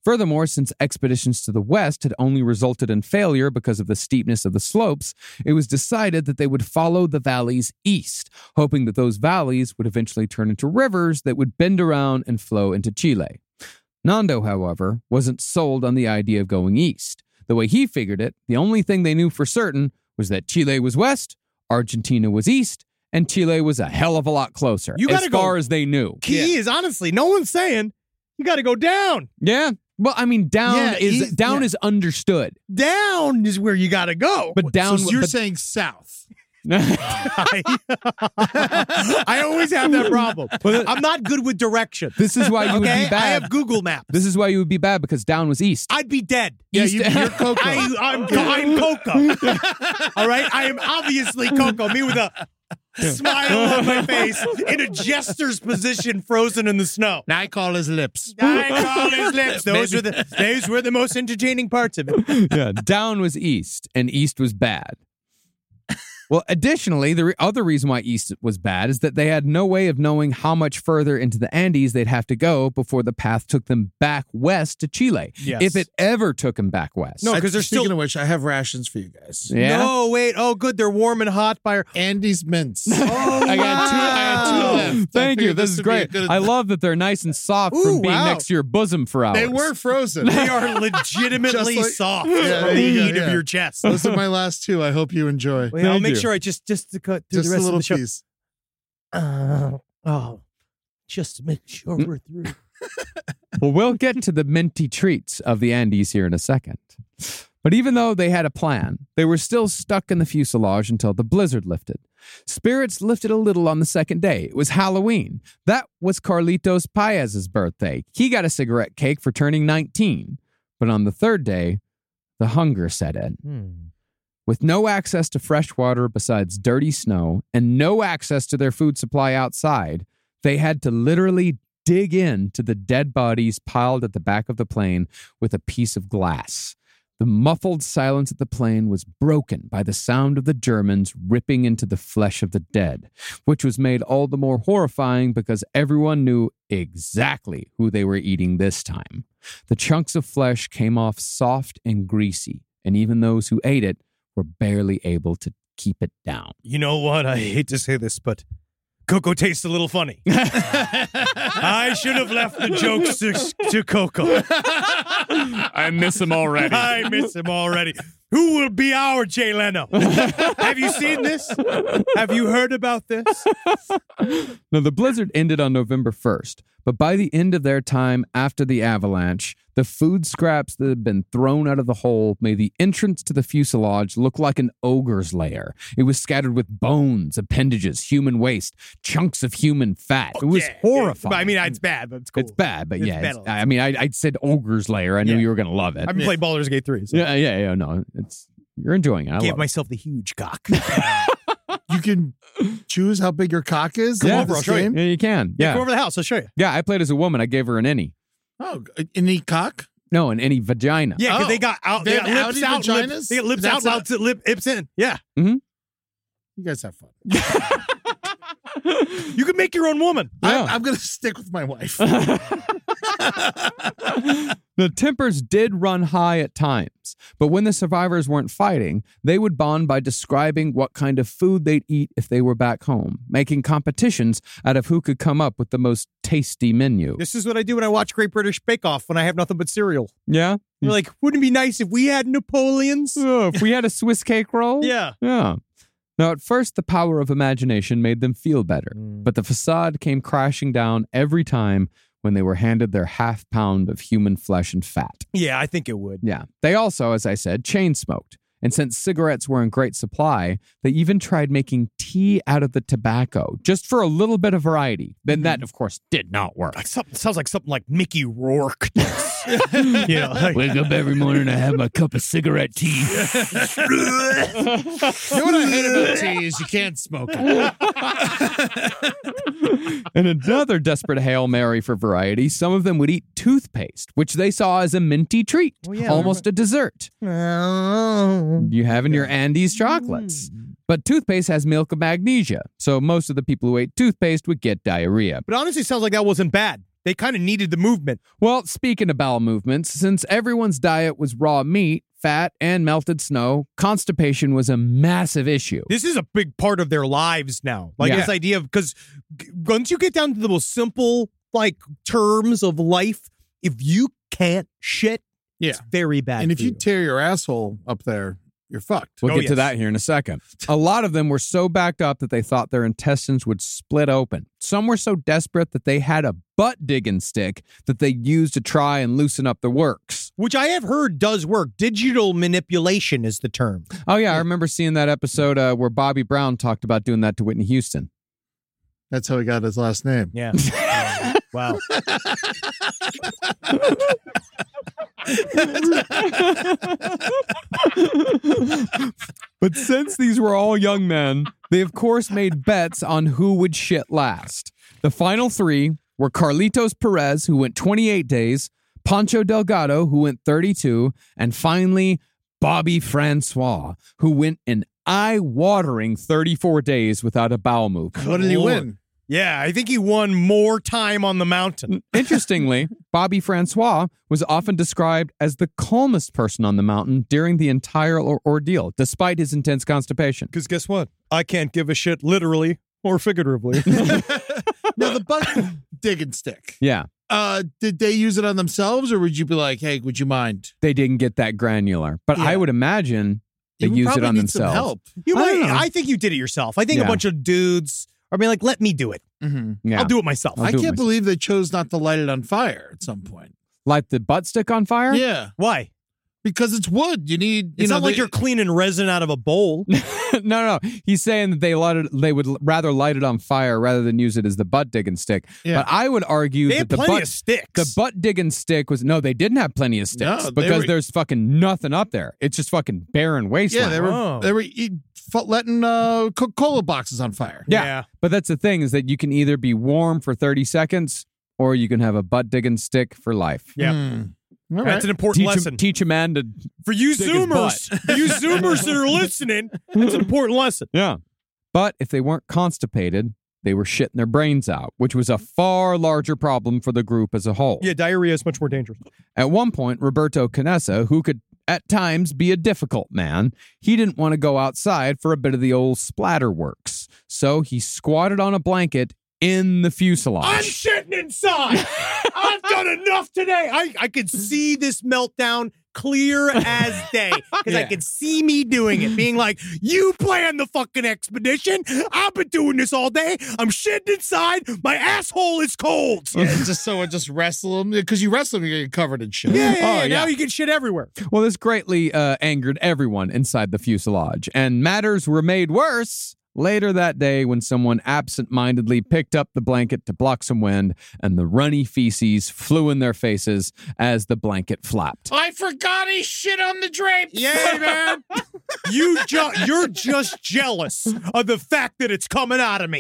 Furthermore, since expeditions to the west had only resulted in failure because of the steepness of the slopes, it was decided that they would follow the valleys east, hoping that those valleys would eventually turn into rivers that would bend around and flow into Chile. Nando, however, wasn't sold on the idea of going east. The way he figured it, the only thing they knew for certain was that Chile was west, Argentina was east, and Chile was a hell of a lot closer, as far as they knew. Key is honestly, no one's saying you got to go down. Yeah. Well, I mean, down is understood. Down is where you got to go. But down, so you're saying south. I always have that problem. I'm not good with direction. This is why you would be bad. I have Google Maps. This is why you would be bad, because down was east. I'd be dead. Yeah, you're Coco. I'm Coco. All right? I am obviously Coco. Me with a smile on my face in a jester's position, frozen in the snow. Now I call his lips. Those were the most entertaining parts of it. Yeah, down was east, and east was bad. Well, additionally, the other reason why east was bad is that they had no way of knowing how much further into the Andes they'd have to go before the path took them back west to Chile. Yes. If it ever took them back west. No, because they're Speaking still... of which, I have rations for you guys. Yeah? No, wait. Oh, good. They're warm and hot by... Andes mints. Oh, I got two left. Thank you. This is would be a great. good- I love that they're nice and soft from being wow. next to your bosom for hours. They were frozen. They are legitimately Just like- soft Yeah, from there the you go, heat of yeah. your chest. Those are my last two. I hope you enjoy. Wait, I'll Thank make you. sure I just to cut through Just the a rest little of the show. piece. Just to make sure we're through. Well, we'll get to the minty treats of the Andes here in a second. But even though they had a plan, they were still stuck in the fuselage until the blizzard lifted. Spirits lifted a little on the second day. It was Halloween. That was Carlitos Paez's birthday. He got a cigarette cake for turning 19. But on the third day, the hunger set in. With no access to fresh water besides dirty snow and no access to their food supply outside, they had to literally dig into the dead bodies piled at the back of the plane with a piece of glass. The muffled silence of the plane was broken by the sound of the Germans ripping into the flesh of the dead, which was made all the more horrifying because everyone knew exactly who they were eating this time. The chunks of flesh came off soft and greasy, and even those who ate it were barely able to keep it down. You know what? I hate to say this, but Coco tastes a little funny. I should have left the jokes to Coco. I miss him already. I miss him already. Who will be our Jay Leno? Have you seen this? Have you heard about this? Now, the blizzard ended on November 1st, but by the end of their time after the avalanche, the food scraps that had been thrown out of the hole made the entrance to the fuselage look like an ogre's lair. It was scattered with bones, appendages, human waste, chunks of human fat. It was horrifying. I mean, it's bad, but it's cool. It's bad, but It's yeah. bad. I mean, I said ogre's lair. I knew you were going to love it. I've been playing Baldur's Gate 3. So. Yeah, no. You're enjoying it. I Gave love it. myself the huge cock. You can choose how big your cock is. Yeah, in this I'll show you. game? Yeah, you can. Yeah, Yeah. go over to the house. I'll show you. Yeah, I played as a woman. I gave her an any. Oh, any cock? No, an any vagina. Yeah, because Oh, they got out. they They have got lips outie out. vaginas? Lips, they got lips That's out. Lips in. Yeah. You guys have fun. You can make your own woman. Yeah. I'm going to stick with my wife. The tempers did run high at times, but when the survivors weren't fighting, they would bond by describing what kind of food they'd eat if they were back home, making competitions out of who could come up with the most tasty menu. This is what I do when I watch Great British Bake Off when I have nothing but cereal. Yeah? You're like, wouldn't it be nice if we had Napoleons? Oh, if we had a Swiss cake roll? Yeah. Yeah. Now, at first, the power of imagination made them feel better, but the facade came crashing down every time when they were handed their half-pound of human flesh and fat. Yeah, I think it would. Yeah. They also, as I said, chain smoked. And since cigarettes were in great supply, they even tried making tea out of the tobacco, just for a little bit of variety. Then that, of course, did not work. Like sounds like something like Mickey Rourke does. You know, like, Wake up every morning and have my cup of cigarette tea. You know what I hate about tea is you can't smoke it. And another desperate Hail Mary for variety, some of them would eat toothpaste, which they saw as a minty treat, almost a dessert. You have in your Andes chocolates. But toothpaste has milk of magnesia, so most of the people who ate toothpaste would get diarrhea. but honestly, it sounds like that wasn't bad. They kind of needed the movement. Well, speaking of bowel movements, since everyone's diet was raw meat, fat, and melted snow, constipation was a massive issue. This is a big part of their lives now. Like Yeah. this idea of, because once you get down to the most simple, like, terms of life, if you can't shit, it's very bad. And if for you tear your asshole up there, you're fucked. We'll Oh, get to yes. that here in a second. A lot of them were so backed up that they thought their intestines would split open. Some were so desperate that they had a butt digging stick that they used to try and loosen up the works. Which I have heard does work. Digital manipulation is the term. Oh, yeah. I remember seeing that episode where Bobby Brown talked about doing that to Whitney Houston. That's how he got his last name. Yeah. Wow. But since these were all young men, they of course made bets on who would shit last. The final three were Carlitos Perez, who went 28 days, Pancho Delgado, who went 32, and finally Bobby Francois, who went an eye-watering 34 days without a bowel movement. What did he win? Yeah, I think he won more time on the mountain. Interestingly, Bobby Francois was often described as the calmest person on the mountain during the entire ordeal, despite his intense constipation. Because guess what? I can't give a shit literally or figuratively. Now, the butt digging stick. Yeah, Did they use it on themselves, or would you be like, hey, would you mind? they didn't get that granular, but I would imagine they You would used it probably on need some themselves. help. You I don't might. know. I think you did it yourself. I think Yeah. a bunch of dudes are being like, let me do it. Yeah. I'll do it myself. I'll I do it can't myself. believe they chose not to light it on fire at some point. Light the butt stick on fire? Yeah, Why? because it's wood. You need. It's not like you're cleaning resin out of a bowl. no. He's saying that they would rather light it on fire rather than use it as the butt digging stick. Yeah. But I would argue They that had the plenty butt of sticks. the butt digging stick was no, they didn't have plenty of sticks No, they because were- there's fucking nothing up there. It's just fucking barren wasteland. Yeah, they were. Oh. They were letting Coca-Cola boxes on fire. Yeah. But that's the thing is that you can either be warm for 30 seconds or you can have a butt digging stick for life. Yeah. All right. That's an important Teach lesson. teach a man to For you dig his Zoomers, for you Zoomers that are listening, that's an important lesson. Yeah. But if they weren't constipated, they were shitting their brains out, which was a far larger problem for the group as a whole. Yeah, diarrhea is much more dangerous. At one point, Roberto Canessa, who could at times be a difficult man, he didn't want to go outside for a bit of the old splatter works. So he squatted on a blanket in the fuselage. I'm shitting inside. I've done enough today. I could see this meltdown clear as day because I could see me doing it, being like, you planned the fucking expedition. I've been doing this all day. I'm shitting inside. My asshole is cold. Yeah, just someone just wrestle them because you wrestle them, you get covered in shit. Yeah. Now you get shit everywhere. Well, this greatly angered everyone inside the fuselage, and matters were made worse later that day when someone absent-mindedly picked up the blanket to block some wind, and the runny feces flew in their faces as the blanket flapped. I forgot he shit on the drapes. Yeah, man. You're just jealous of the fact that it's coming out of me.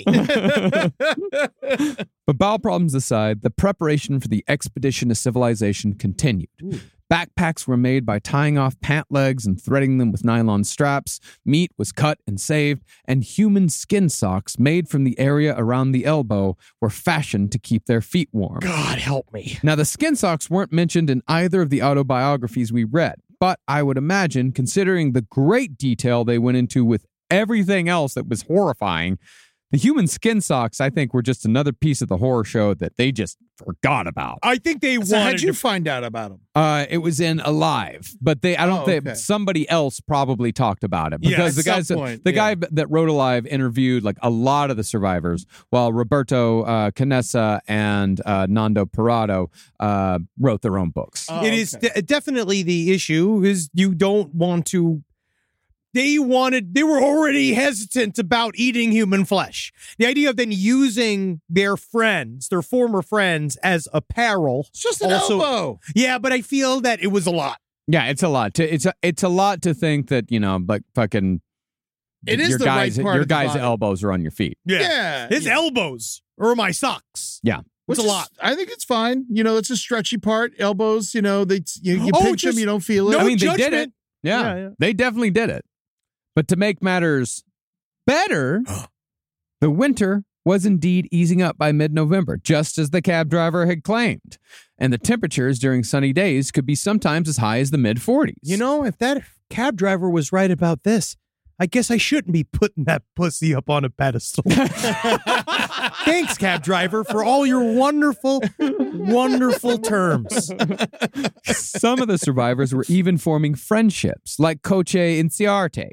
But bowel problems aside, the preparation for the expedition to civilization continued. Backpacks were made by tying off pant legs and threading them with nylon straps. Meat was cut and saved, and human skin socks made from the area around the elbow were fashioned to keep their feet warm. God help me. Now, the skin socks weren't mentioned in either of the autobiographies we read, but I would imagine, considering the great detail they went into with everything else that was horrifying, the human skin socks, I think, were just another piece of the horror show that they just forgot about. I think they So wanted how'd you to find out about him? It was in Alive, but I don't think okay. somebody else probably talked about it Yeah, because at some point, the guy that wrote Alive interviewed like a lot of the survivors, while Roberto Canessa and Nando Parado wrote their own books. Oh, it is definitely the issue is you don't want to. They were already hesitant about eating human flesh. The idea of then using their former friends as apparel. It's just an also, elbow. Yeah, but I feel that it was a lot. Yeah, it's a lot. It's a lot to think that, you know, like fucking It is your the right guys part your of the guys' body. elbows are on your feet. Yeah. His elbows are my socks. Yeah. Which It's a is- lot. I think it's fine. You know, it's a stretchy part. Elbows, you know, you Oh, pinch just them, you don't feel it. no I mean, they judgment. did it. Yeah, Yeah. they definitely did it. But to make matters better, the winter was indeed easing up by mid-November, just as the cab driver had claimed. And the temperatures during sunny days could be sometimes as high as the mid-40s. You know, if that cab driver was right about this, I guess I shouldn't be putting that pussy up on a pedestal. Thanks, cab driver, for all your wonderful, wonderful terms. Some of the survivors were even forming friendships, like Coche Inciarte.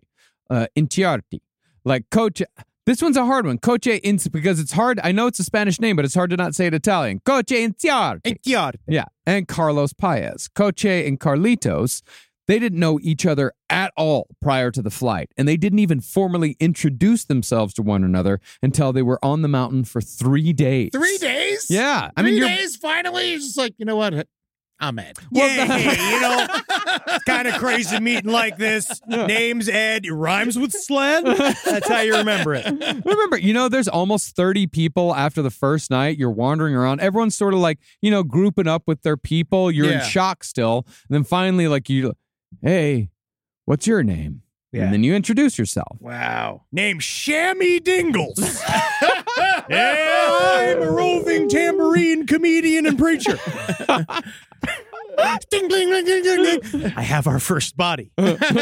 Like Coche... This one's a hard one. Coche Inciarte, because it's hard. I know it's a Spanish name, but it's hard to not say it Italian. Coche Inciarte. Yeah. And Carlos Paez. Coche and Carlitos, they didn't know each other at all prior to the flight, and they didn't even formally introduce themselves to one another until they were on the mountain for 3 days. 3 days? Yeah. Three days, finally? You're just like, you know what? I'm Ed. Yeah, hey, you know, it's kind of crazy meeting like this. Name's Ed. It rhymes with sled. That's how you remember it. Remember, you know, there's almost 30 people after the first night. You're wandering around. Everyone's sort of like, you know, grouping up with their people. You're in shock still. And then finally, like, hey, what's your name? Yeah. And then you introduce yourself. Wow. Name's Shammy Dingles. Yeah, I'm a roving tambourine comedian and preacher. Ding, ding, ding, ding, ding, ding. I have our first body.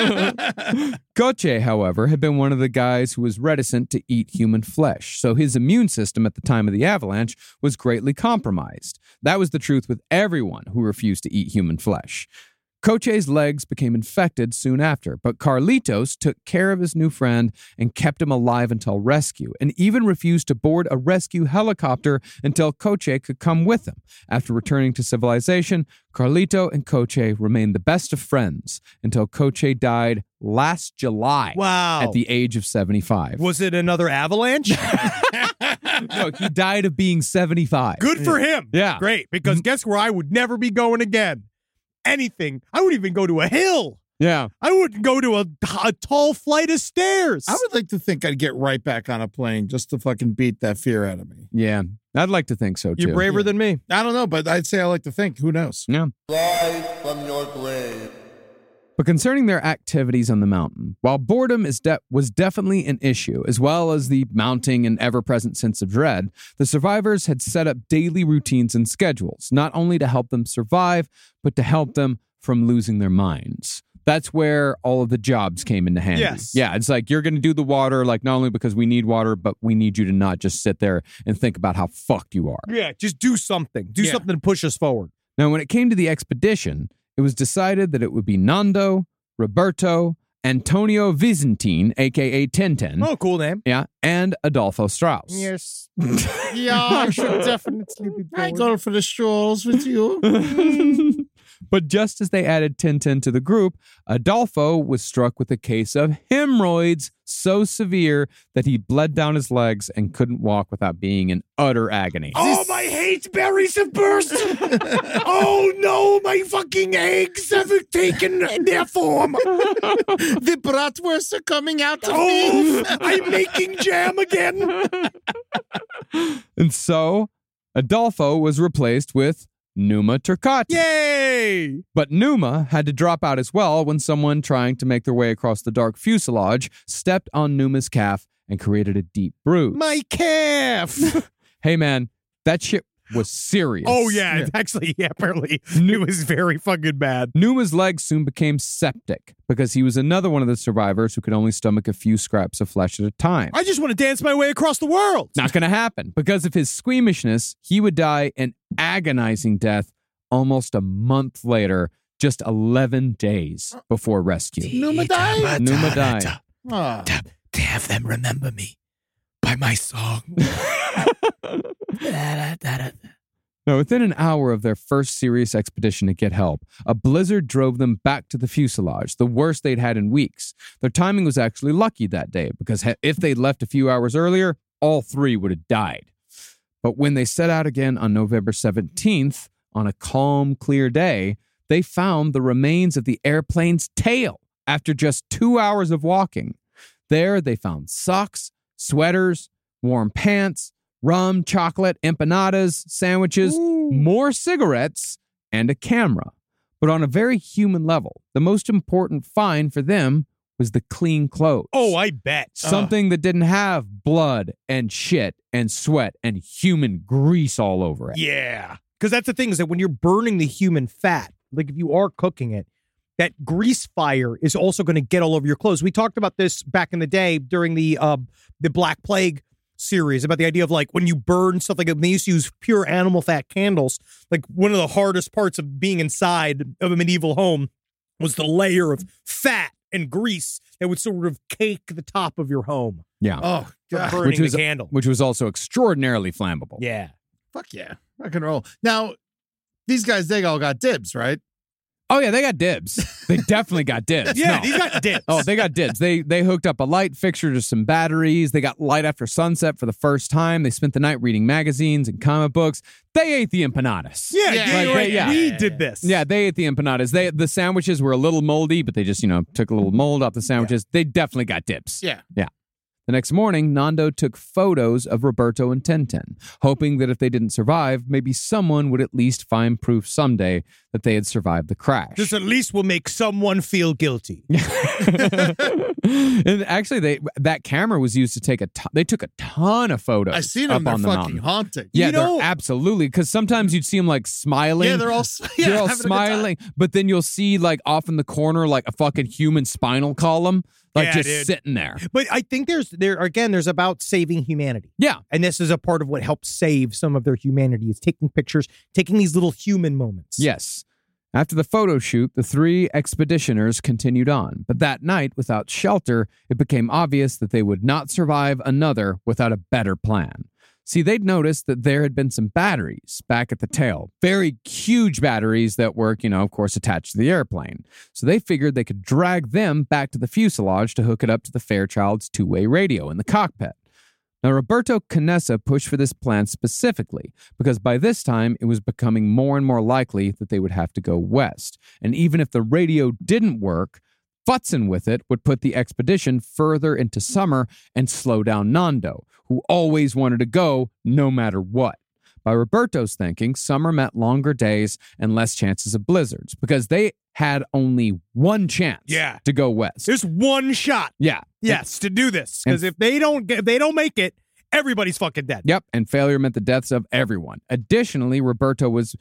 Coche, however, had been one of the guys who was reticent to eat human flesh, so his immune system at the time of the avalanche was greatly compromised. That was the truth with everyone who refused to eat human flesh. Coche's legs became infected soon after, but Carlitos took care of his new friend and kept him alive until rescue, and even refused to board a rescue helicopter until Coche could come with him. After returning to civilization, Carlito and Coche remained the best of friends until Coche died last July. Wow. At the age of 75. Was it another avalanche? No, he died of being 75. Good for him. Yeah. Great, because guess where I would never be going again? Anything. I wouldn't even go to a hill. Yeah. I wouldn't go to a tall flight of stairs. I would like to think I'd get right back on a plane just to fucking beat that fear out of me. Yeah, I'd like to think so, too. You're braver than me. I don't know, but I'd say I like to think. Who knows? Yeah. Rise from your grave. But concerning their activities on the mountain, while boredom was definitely an issue, as well as the mounting and ever-present sense of dread, the survivors had set up daily routines and schedules, not only to help them survive, but to help them from losing their minds. That's where all of the jobs came into handy. Yes. Yeah, it's like you're going to do the water, like not only because we need water, but we need you to not just sit there and think about how fucked you are. Yeah, just do something. Do something to push us forward. Now, when it came to the expedition, it was decided that it would be Nando, Roberto, Antonio Vizintin, a.k.a. Tintin. Oh, cool name. Yeah, and Adolfo Strauss. Yes. Yeah, I should definitely be I go for the strolls with you. But just as they added Tintin to the group, Adolfo was struck with a case of hemorrhoids so severe that he bled down his legs and couldn't walk without being in utter agony. Oh, my hate berries have burst! Oh no, my fucking eggs have taken their form! The bratwursts are coming out of Oh, me. I'm making jam again! And so, Adolfo was replaced with Numa Turcati. Yay! But Numa had to drop out as well when someone trying to make their way across the dark fuselage stepped on Numa's calf and created a deep bruise. My calf! Hey man, that shit was serious. Oh, yeah. Actually, yeah, apparently it was very fucking bad. Numa's legs soon became septic because he was another one of the survivors who could only stomach a few scraps of flesh at a time. I just want to dance my way across the world. Not going to happen. Because of his squeamishness, he would die an agonizing death almost a month later, just 11 days before rescue. Numa died? Numa died. Ah. To have them remember me by my song. Now, within an hour of their first serious expedition to get help, a blizzard drove them back to the fuselage, the worst they'd had in weeks. Their timing was actually lucky that day, because if they'd left a few hours earlier, all three would have died. But when they set out again on November 17th, on a calm, clear day, they found the remains of the airplane's tail after just 2 hours of walking. There, they found socks, sweaters, warm pants, rum, chocolate, empanadas, sandwiches, more cigarettes, and a camera. But on a very human level, the most important find for them was the clean clothes. Oh, I bet. Something that didn't have blood and shit and sweat and human grease all over it. Yeah. Because that's the thing, is that when you're burning the human fat, like if you are cooking it, that grease fire is also going to get all over your clothes. We talked about this back in the day during the Black Plague series, about the idea of like when you burn stuff, like they used to use pure animal fat candles. Like one of the hardest parts of being inside of a medieval home was the layer of fat and grease that would sort of cake the top of your home. Yeah. Oh, God. Burning the candle. Which was also extraordinarily flammable. Yeah. Fuck yeah. Rock and roll. Now, these guys, they all got dibs, right? Oh, yeah, they got dibs. They definitely got dibs. Yeah, No. these got dibs. Oh, they got dibs. They hooked up a light fixture to some batteries. They got light after sunset for the first time. They spent the night reading magazines and comic books. They ate the empanadas. Yeah, we did this. Yeah, they ate the empanadas. The sandwiches were a little moldy, but they just, took a little mold off the sandwiches. They definitely got dibs. Yeah. Yeah. The next morning, Nando took photos of Roberto and Tintin, hoping that if they didn't survive, maybe someone would at least find proof someday that they had survived the crash. This at least will make someone feel guilty. And actually, that camera was used to take they took a ton of photos. I seen up them. They're on the fucking mountain. haunting. Yeah, they're absolutely, because sometimes you'd see them like smiling. Yeah, they're all they're all having a good smiling, but then you'll see like off in the corner like a fucking human spinal column, like just sitting there. But I think there's about saving humanity. Yeah. And this is a part of what helps save some of their humanity, is taking pictures, taking these little human moments. Yes. After the photo shoot, the three expeditioners continued on. But that night, without shelter, it became obvious that they would not survive another without a better plan. See, they'd noticed that there had been some batteries back at the tail. Very huge batteries that were, of course, attached to the airplane. So they figured they could drag them back to the fuselage to hook it up to the Fairchild's two-way radio in the cockpit. Now, Roberto Canessa pushed for this plan specifically because by this time it was becoming more and more likely that they would have to go west. And even if the radio didn't work, futzing with it would put the expedition further into summer and slow down Nando, who always wanted to go no matter what. By Roberto's thinking, summer meant longer days and less chances of blizzards because they had only one chance to go west. There's one shot. Yeah. Yes, to do this. Because if they don't make it, everybody's fucking dead. Yep, and failure meant the deaths of everyone. Additionally, Roberto was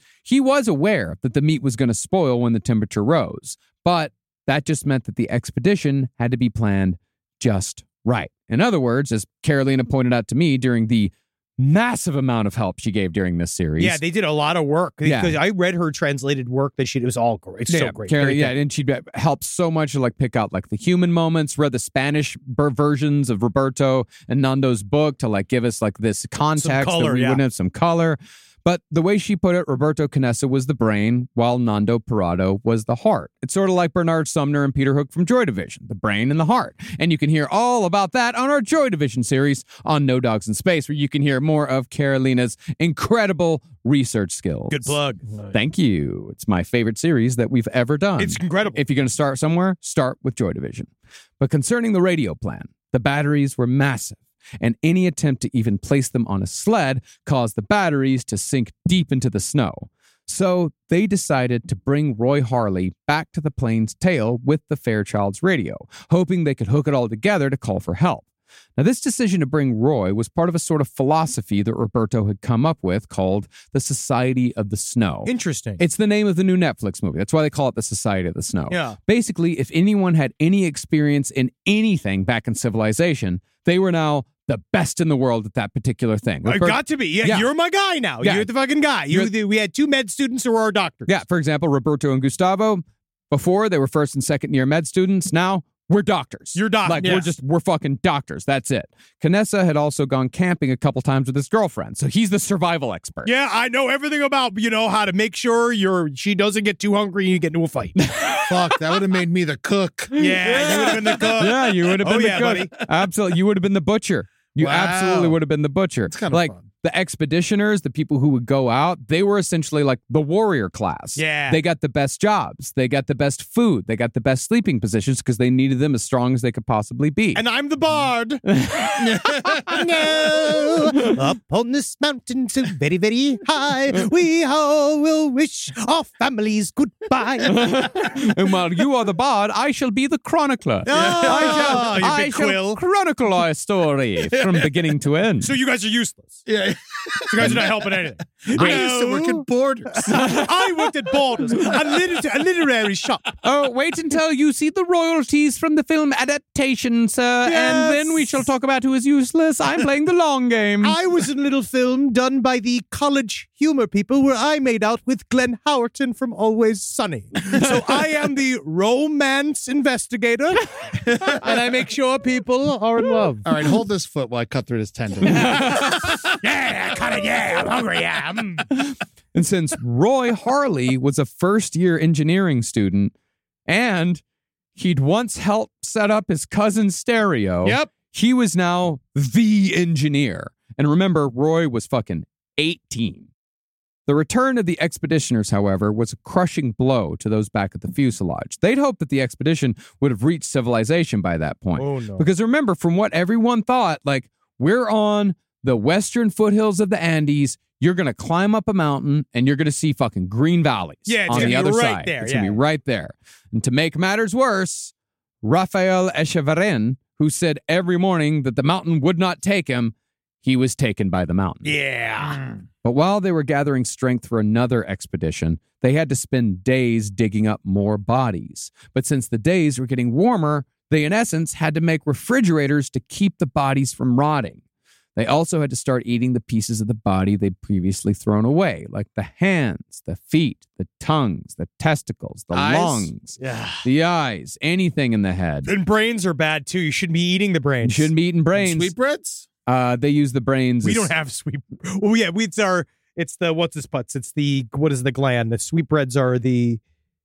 aware that the meat was going to spoil when the temperature rose, but that just meant that the expedition had to be planned just right. In other words, as Carolina pointed out to me during the massive amount of help she gave during this series. Yeah, they did a lot of work. Yeah. Because I read her translated work that it was all great. It's so great. And she'd help so much to pick out the human moments, read the Spanish versions of Roberto and Nando's book to give us this context color, that we wouldn't have some color. But the way she put it, Roberto Canessa was the brain, while Nando Parrado was the heart. It's sort of like Bernard Sumner and Peter Hook from Joy Division, the brain and the heart. And you can hear all about that on our Joy Division series on No Dogs in Space, where you can hear more of Carolina's incredible research skills. Good plug. Thank you. It's my favorite series that we've ever done. It's incredible. If you're going to start somewhere, start with Joy Division. But concerning the radio plan, the batteries were massive, and any attempt to even place them on a sled caused the batteries to sink deep into the snow. So they decided to bring Roy Harley back to the plane's tail with the Fairchild's radio, hoping they could hook it all together to call for help. Now, this decision to bring Roy was part of a sort of philosophy that Roberto had come up with called the Society of the Snow. Interesting. It's the name of the new Netflix movie. That's why they call it the Society of the Snow. Yeah. Basically, if anyone had any experience in anything back in civilization, they were now the best in the world at that particular thing. I got to be. Yeah, you're my guy now. Yeah. You're the fucking guy. We had two med students who were our doctors. Yeah, for example, Roberto and Gustavo, before they were first and second year med students, now we're doctors. You're doctors. We're fucking doctors. That's it. Canessa had also gone camping a couple times with his girlfriend, so he's the survival expert. Yeah, I know everything about, how to make sure she doesn't get too hungry and you get into a fight. Fuck, that would have made me the cook. Yeah, you would have been the cook. Yeah, you would have been the cook. buddy. Absolutely. You would have been the butcher. You absolutely would have been the butcher. It's kind of fun. The expeditioners, the people who would go out, they were essentially like the warrior class. Yeah. They got the best jobs. They got the best food. They got the best sleeping positions because they needed them as strong as they could possibly be. And I'm the bard. No, up on this mountain so very, very high, we all will wish our families goodbye. And while you are the bard, I shall be the chronicler. I shall chronicle our story from beginning to end. So you guys are useless. Yeah. You guys are not helping anything. I used to work at Borders. I worked at Borders, a literary shop. Oh, wait until you see the royalties from the film adaptation, sir, and then we shall talk about who is useless. I'm playing the long game. I was in a little film done by the college humor people where I made out with Glenn Howerton from Always Sunny. So I am the romance investigator, and I make sure people are in love. All right, hold this foot while I cut through this tendon. Yeah, cut it. Yeah, I'm hungry. Yeah. And since Roy Harley was a first-year engineering student, and he'd once helped set up his cousin's stereo, Yep. he was now the engineer. And remember, Roy was fucking 18. The return of the expeditioners, however, was a crushing blow to those back at the fuselage. They'd hoped that the expedition would have reached civilization by that point. Oh, no. Because remember, from what everyone thought, like, we're on the western foothills of the Andes. You're going to climb up a mountain and you're going to see fucking green valleys Yeah, it's on gonna the be other right side. there, It's going to yeah. be right there. And to make matters worse, Raphael Echeverrin, who said every morning that the mountain would not take him, he was taken by the mountain. Yeah. But while they were gathering strength for another expedition, they had to spend days digging up more bodies. But since the days were getting warmer, they in essence had to make refrigerators to keep the bodies from rotting. They also had to start eating the pieces of the body they'd previously thrown away, like the hands, the feet, the tongues, the testicles, the Eyes? lungs, Yeah. the eyes, anything in the head. And brains are bad too. You shouldn't be eating the You brains. shouldn't be eating brains. Sweetbreads? They use the brains. We as- don't have sweet. Oh yeah, it's the what's this putz? It's the what is the gland? The sweetbreads are the.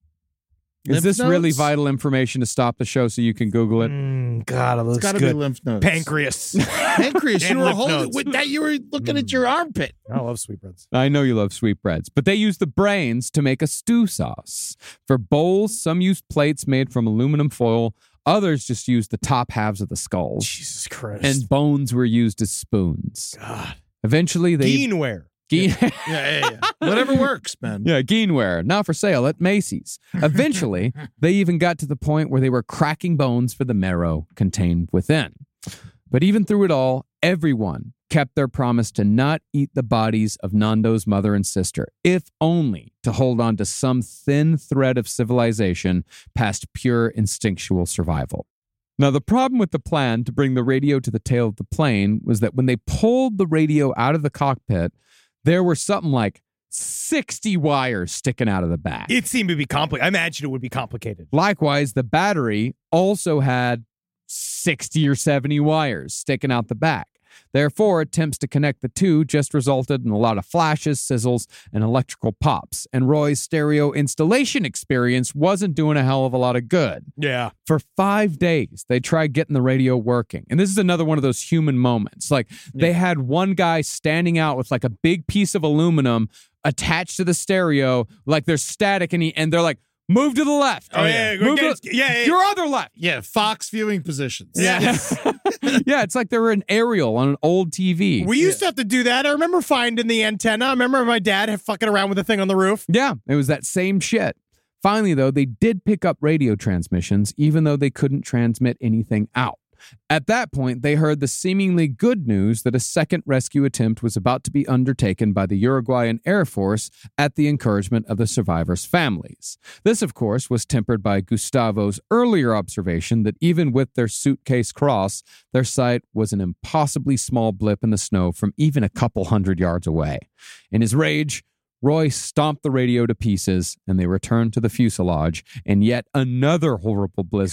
Is Lymph this really nodes? vital information to stop the show so you can Google it? God, it It's looks got to be good. lymph nodes. Pancreas. Pancreas. And You were lymph holding nodes. with that. You were looking at your armpit. I love sweetbreads. I know you love sweetbreads, but they use the brains to make a stew sauce. For bowls, some used plates made from aluminum foil. Others just used the top halves of the skulls. Jesus Christ. And bones were used as spoons. God. Eventually, they... Beanware. Yeah. Whatever works, man. Yeah, Geenware, now for sale at Macy's. Eventually, they even got to the point where they were cracking bones for the marrow contained within. But even through it all, everyone kept their promise to not eat the bodies of Nando's mother and sister, if only to hold on to some thin thread of civilization past pure instinctual survival. Now, the problem with the plan to bring the radio to the tail of the plane was that when they pulled the radio out of the cockpit, there were something like 60 wires sticking out of the back. It seemed to be complicated. I imagine it would be complicated. Likewise, the battery also had 60 or 70 wires sticking out the back. Therefore, attempts to connect the two just resulted in a lot of flashes, sizzles, and electrical pops. And Roy's stereo installation experience wasn't doing a hell of a lot of good. Yeah. For 5 days, they tried getting the radio working. And this is another one of those human moments. Like, they had one guy standing out with like a big piece of aluminum attached to the stereo, like there's static, and they're like, move to the left. Oh, yeah. Move Okay, to yeah. your other left. Yeah, Fox viewing positions. Yeah. Yeah, it's like they were an aerial on an old TV. We used to have to do that. I remember finding the antenna. I remember my dad fucking around with the thing on the roof. Yeah, it was that same shit. Finally, though, they did pick up radio transmissions, even though they couldn't transmit anything out. At that point, they heard the seemingly good news that a second rescue attempt was about to be undertaken by the Uruguayan Air Force at the encouragement of the survivors' families. This, of course, was tempered by Gustavo's earlier observation that even with their suitcase cross, their sight was an impossibly small blip in the snow from even a couple hundred yards away. In his rage, Roy stomped the radio to pieces, and they returned to the fuselage, and yet another horrible blizzard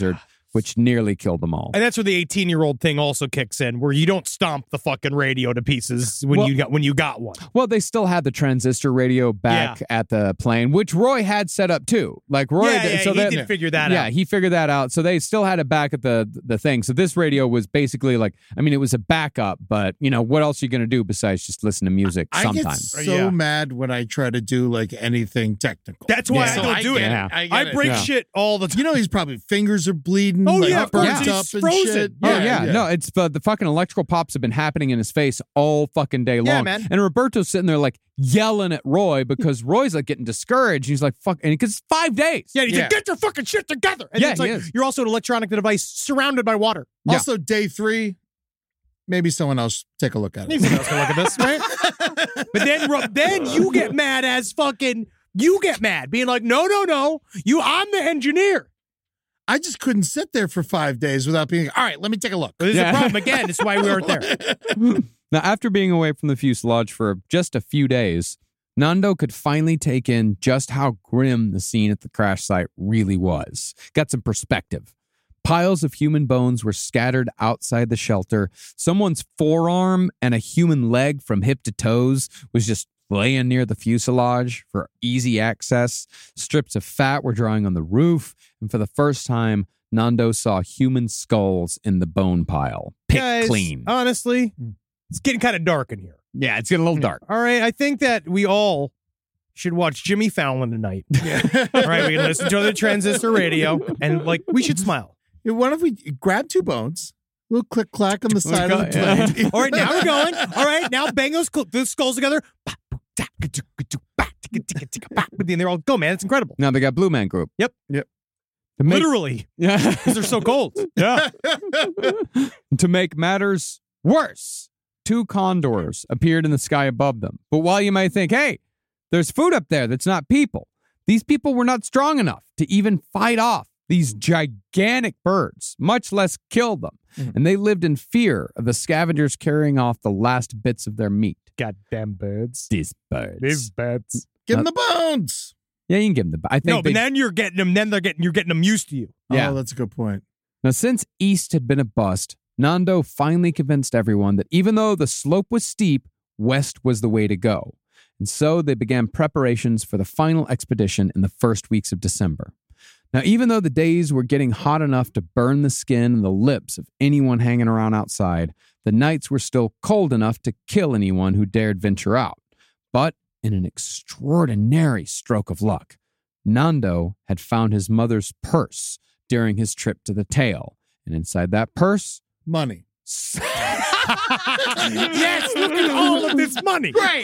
which nearly killed them all. And that's where the 18-year-old thing also kicks in, where you don't stomp the fucking radio to pieces when you got one. Well, they still had the transistor radio back at the plane, which Roy had set up too. Like Roy, he did figure that out. Yeah, he figured that out. So they still had it back at the thing. So this radio was basically like, I mean, it was a backup, but what else are you going to do besides just listen to music sometimes? I get so mad when I try to do like anything technical. That's why I don't do it. I break shit all the time. He's probably fingers are bleeding. Oh, like, yeah, of course. burnt He's up and frozen. shit. No, it's the fucking electrical pops have been happening in his face all fucking day long. Yeah, man. And Roberto's sitting there like yelling at Roy because Roy's like getting discouraged. He's like, fuck, and because it's 5 days. Yeah, he's like, get your fucking shit together. And it's like, you're also an electronic device surrounded by water. Also, day 3, maybe someone else take a look at it. Maybe someone else can look at this, right? But then you get mad as fucking, being like, no, I'm the engineer. I just couldn't sit there for 5 days without being, all right, let me take a look. This is a problem again. This is why we weren't there. Now, after being away from the fuselage for just a few days, Nando could finally take in just how grim the scene at the crash site really was. Got some perspective. Piles of human bones were scattered outside the shelter. Someone's forearm and a human leg from hip to toes was just laying near the fuselage for easy access. Strips of fat were drying on the roof. And for the first time, Nando saw human skulls in the bone pile. Picked clean. Honestly, it's getting kind of dark in here. Yeah, it's getting a little dark. All right, I think that we all should watch Jimmy Fallon tonight. All right, we can listen to the transistor radio, and we should smile. What if we grab 2 bones, a little click clack on the side of the plane? All right, now we're going. All right, now bang those skulls together. And they're all go, man. It's incredible. Now they got Blue Man Group. Yep. Literally. Yeah. Because they're so cold. Yeah. To make matters worse, 2 condors appeared in the sky above them. But while you might think, hey, there's food up there that's not people, these people were not strong enough to even fight off these gigantic birds, much less kill them. And they lived in fear of the scavengers carrying off the last bits of their meat. Goddamn birds. These birds. These birds. Give them the bones. Yeah, you can give them the. I think. No, but then you're getting them. Then you're getting them used to you. Yeah, oh, that's a good point. Now, since East had been a bust, Nando finally convinced everyone that even though the slope was steep, West was the way to go. And so they began preparations for the final expedition in the first weeks of December. Now, even though the days were getting hot enough to burn the skin and the lips of anyone hanging around outside, the nights were still cold enough to kill anyone who dared venture out. But in an extraordinary stroke of luck, Nando had found his mother's purse during his trip to the tail. And inside that purse, money. Yes, look at all of this money. Great.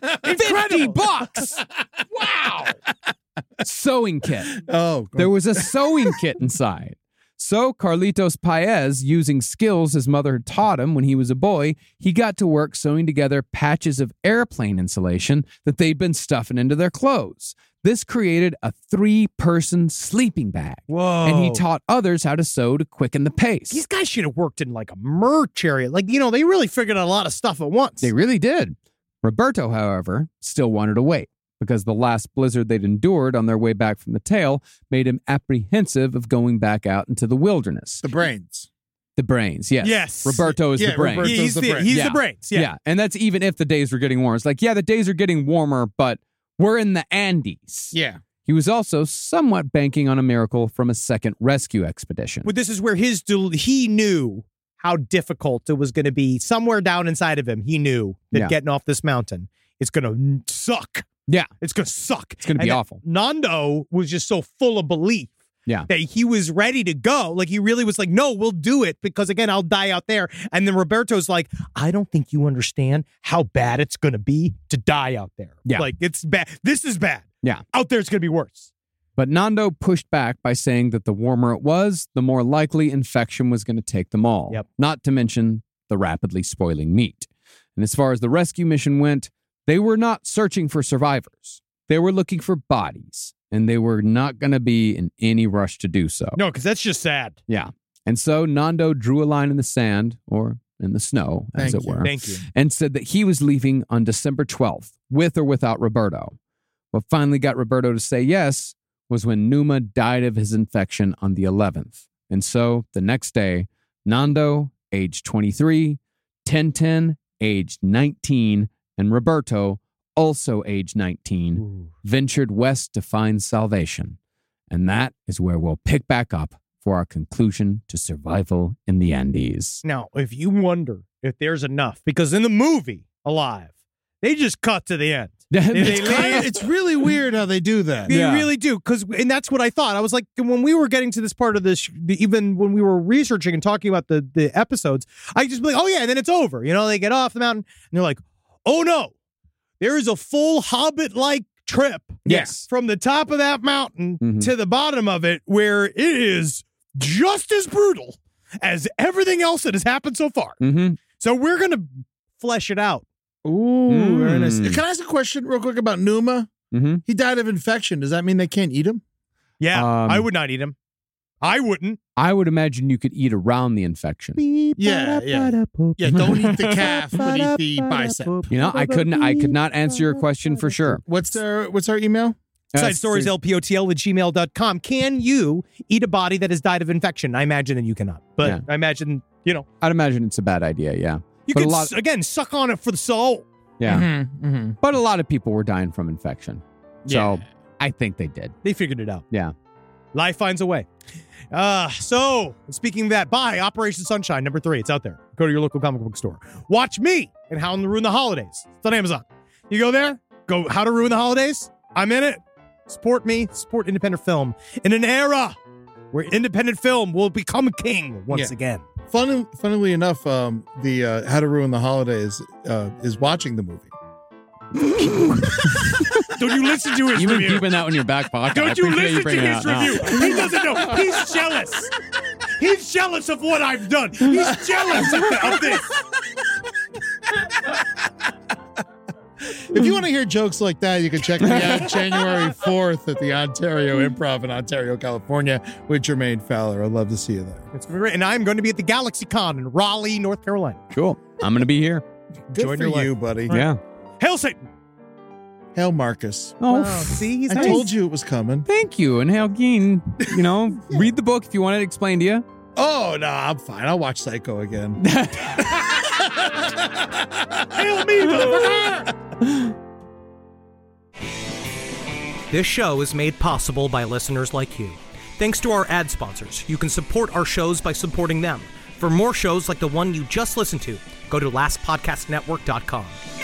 $50. Wow. Sewing kit. Oh, there was a sewing kit inside. So Carlitos Paez, using skills his mother had taught him when he was a boy, he got to work sewing together patches of airplane insulation that they'd been stuffing into their clothes. This created a 3-person sleeping bag. Whoa. And he taught others how to sew to quicken the pace. These guys should have worked in a merch area. They really figured out a lot of stuff at once. They really did. Roberto, however, still wanted to wait, because the last blizzard they'd endured on their way back from the tail made him apprehensive of going back out into the wilderness. The brains. The brains, yes. Yes. Roberto is the brain. He's the brains. Yeah. Yeah, and that's even if the days were getting warmer. It's like, yeah, the days are getting warmer, but we're in the Andes. Yeah. He was also somewhat banking on a miracle from a second rescue expedition. But this is where he knew how difficult it was going to be. Somewhere down inside of him, he knew that getting off this mountain, it's going to suck. Yeah. It's going to suck. It's going to be awful. Nando was just so full of belief that he was ready to go. He really was like, no, we'll do it because, again, I'll die out there. And then Roberto's like, I don't think you understand how bad it's going to be to die out there. Yeah. It's bad. This is bad. Yeah. Out there, it's going to be worse. But Nando pushed back by saying that the warmer it was, the more likely infection was going to take them all. Yep. Not to mention the rapidly spoiling meat. And as far as the rescue mission went, they were not searching for survivors. They were looking for bodies, and they were not going to be in any rush to do so. No, because that's just sad. Yeah. And so Nando drew a line in the sand, or in the snow, as it were. Thank you. And said that he was leaving on December 12th, with or without Roberto. What finally got Roberto to say yes was when Numa died of his infection on the 11th. And so the next day, Nando, age 23, Tintin, age 19, and Roberto, also age 19, ventured west to find salvation. And that is where we'll pick back up for our conclusion to survival in the Andes. Now, if you wonder if there's enough, because in the movie Alive, they just cut to the end. It's really weird how they do that. They really do, and that's what I thought. I was like, when we were getting to this part of this, even when we were researching and talking about the episodes, I just be like, oh yeah, and then it's over. You know, they get off the mountain, and they're like, oh no, there is a full Hobbit-like trip. Yes. From the top of that mountain to the bottom of it, where it is just as brutal as everything else that has happened so far. So we're going to flesh it out. Ooh, very nice. Can I ask a question real quick about Numa? He died of infection. Does that mean they can't eat him? Yeah, I would not eat him. I wouldn't. I would imagine you could eat around the infection. Yeah. Yeah, don't eat the calf, but eat the bicep. You know, I could not answer your question for sure. What's our email? Side stories, lpotl@gmail.com. Can you eat a body that has died of infection? I imagine that you cannot. But I imagine, I'd imagine it's a bad idea, yeah. You could, again, suck on it for the soul. Yeah. But a lot of people were dying from infection. So I think they did. They figured it out. Yeah. Life finds a way. So, speaking of that, buy Operation Sunshine, number 3. It's out there. Go to your local comic book store. Watch me and How to Ruin the Holidays. It's on Amazon. You go there, go How to Ruin the Holidays. I'm in it. Support me. Support independent film in an era where independent film will become king once again. Funnily enough, the How to Ruin the Holidays is watching the movie. Don't you listen to his You've been review. keeping that in your back pocket. Don't you listen to bringing his it out review. now. He doesn't know. He's jealous. He's jealous of what I've done. He's jealous of this. If you want to hear jokes like that, you can check me out January 4th at the Ontario Improv in Ontario, California with Jermaine Fowler. I'd love to see you there. It's great. And I'm going to be at the GalaxyCon in Raleigh, North Carolina. Cool. I'm going to be here. Good Join for your you, life. buddy. Yeah. Hail Satan. Hail Marcus. Oh, See, he's I nice. told you it was coming. thank you. And Hal Geen, read the book if you want it explained to you. Oh, no, I'm fine. I'll watch Psycho again. Hail me, motherfucker. This show is made possible by listeners like you. Thanks to our ad sponsors, you can support our shows by supporting them. For more shows like the one you just listened to, go to lastpodcastnetwork.com.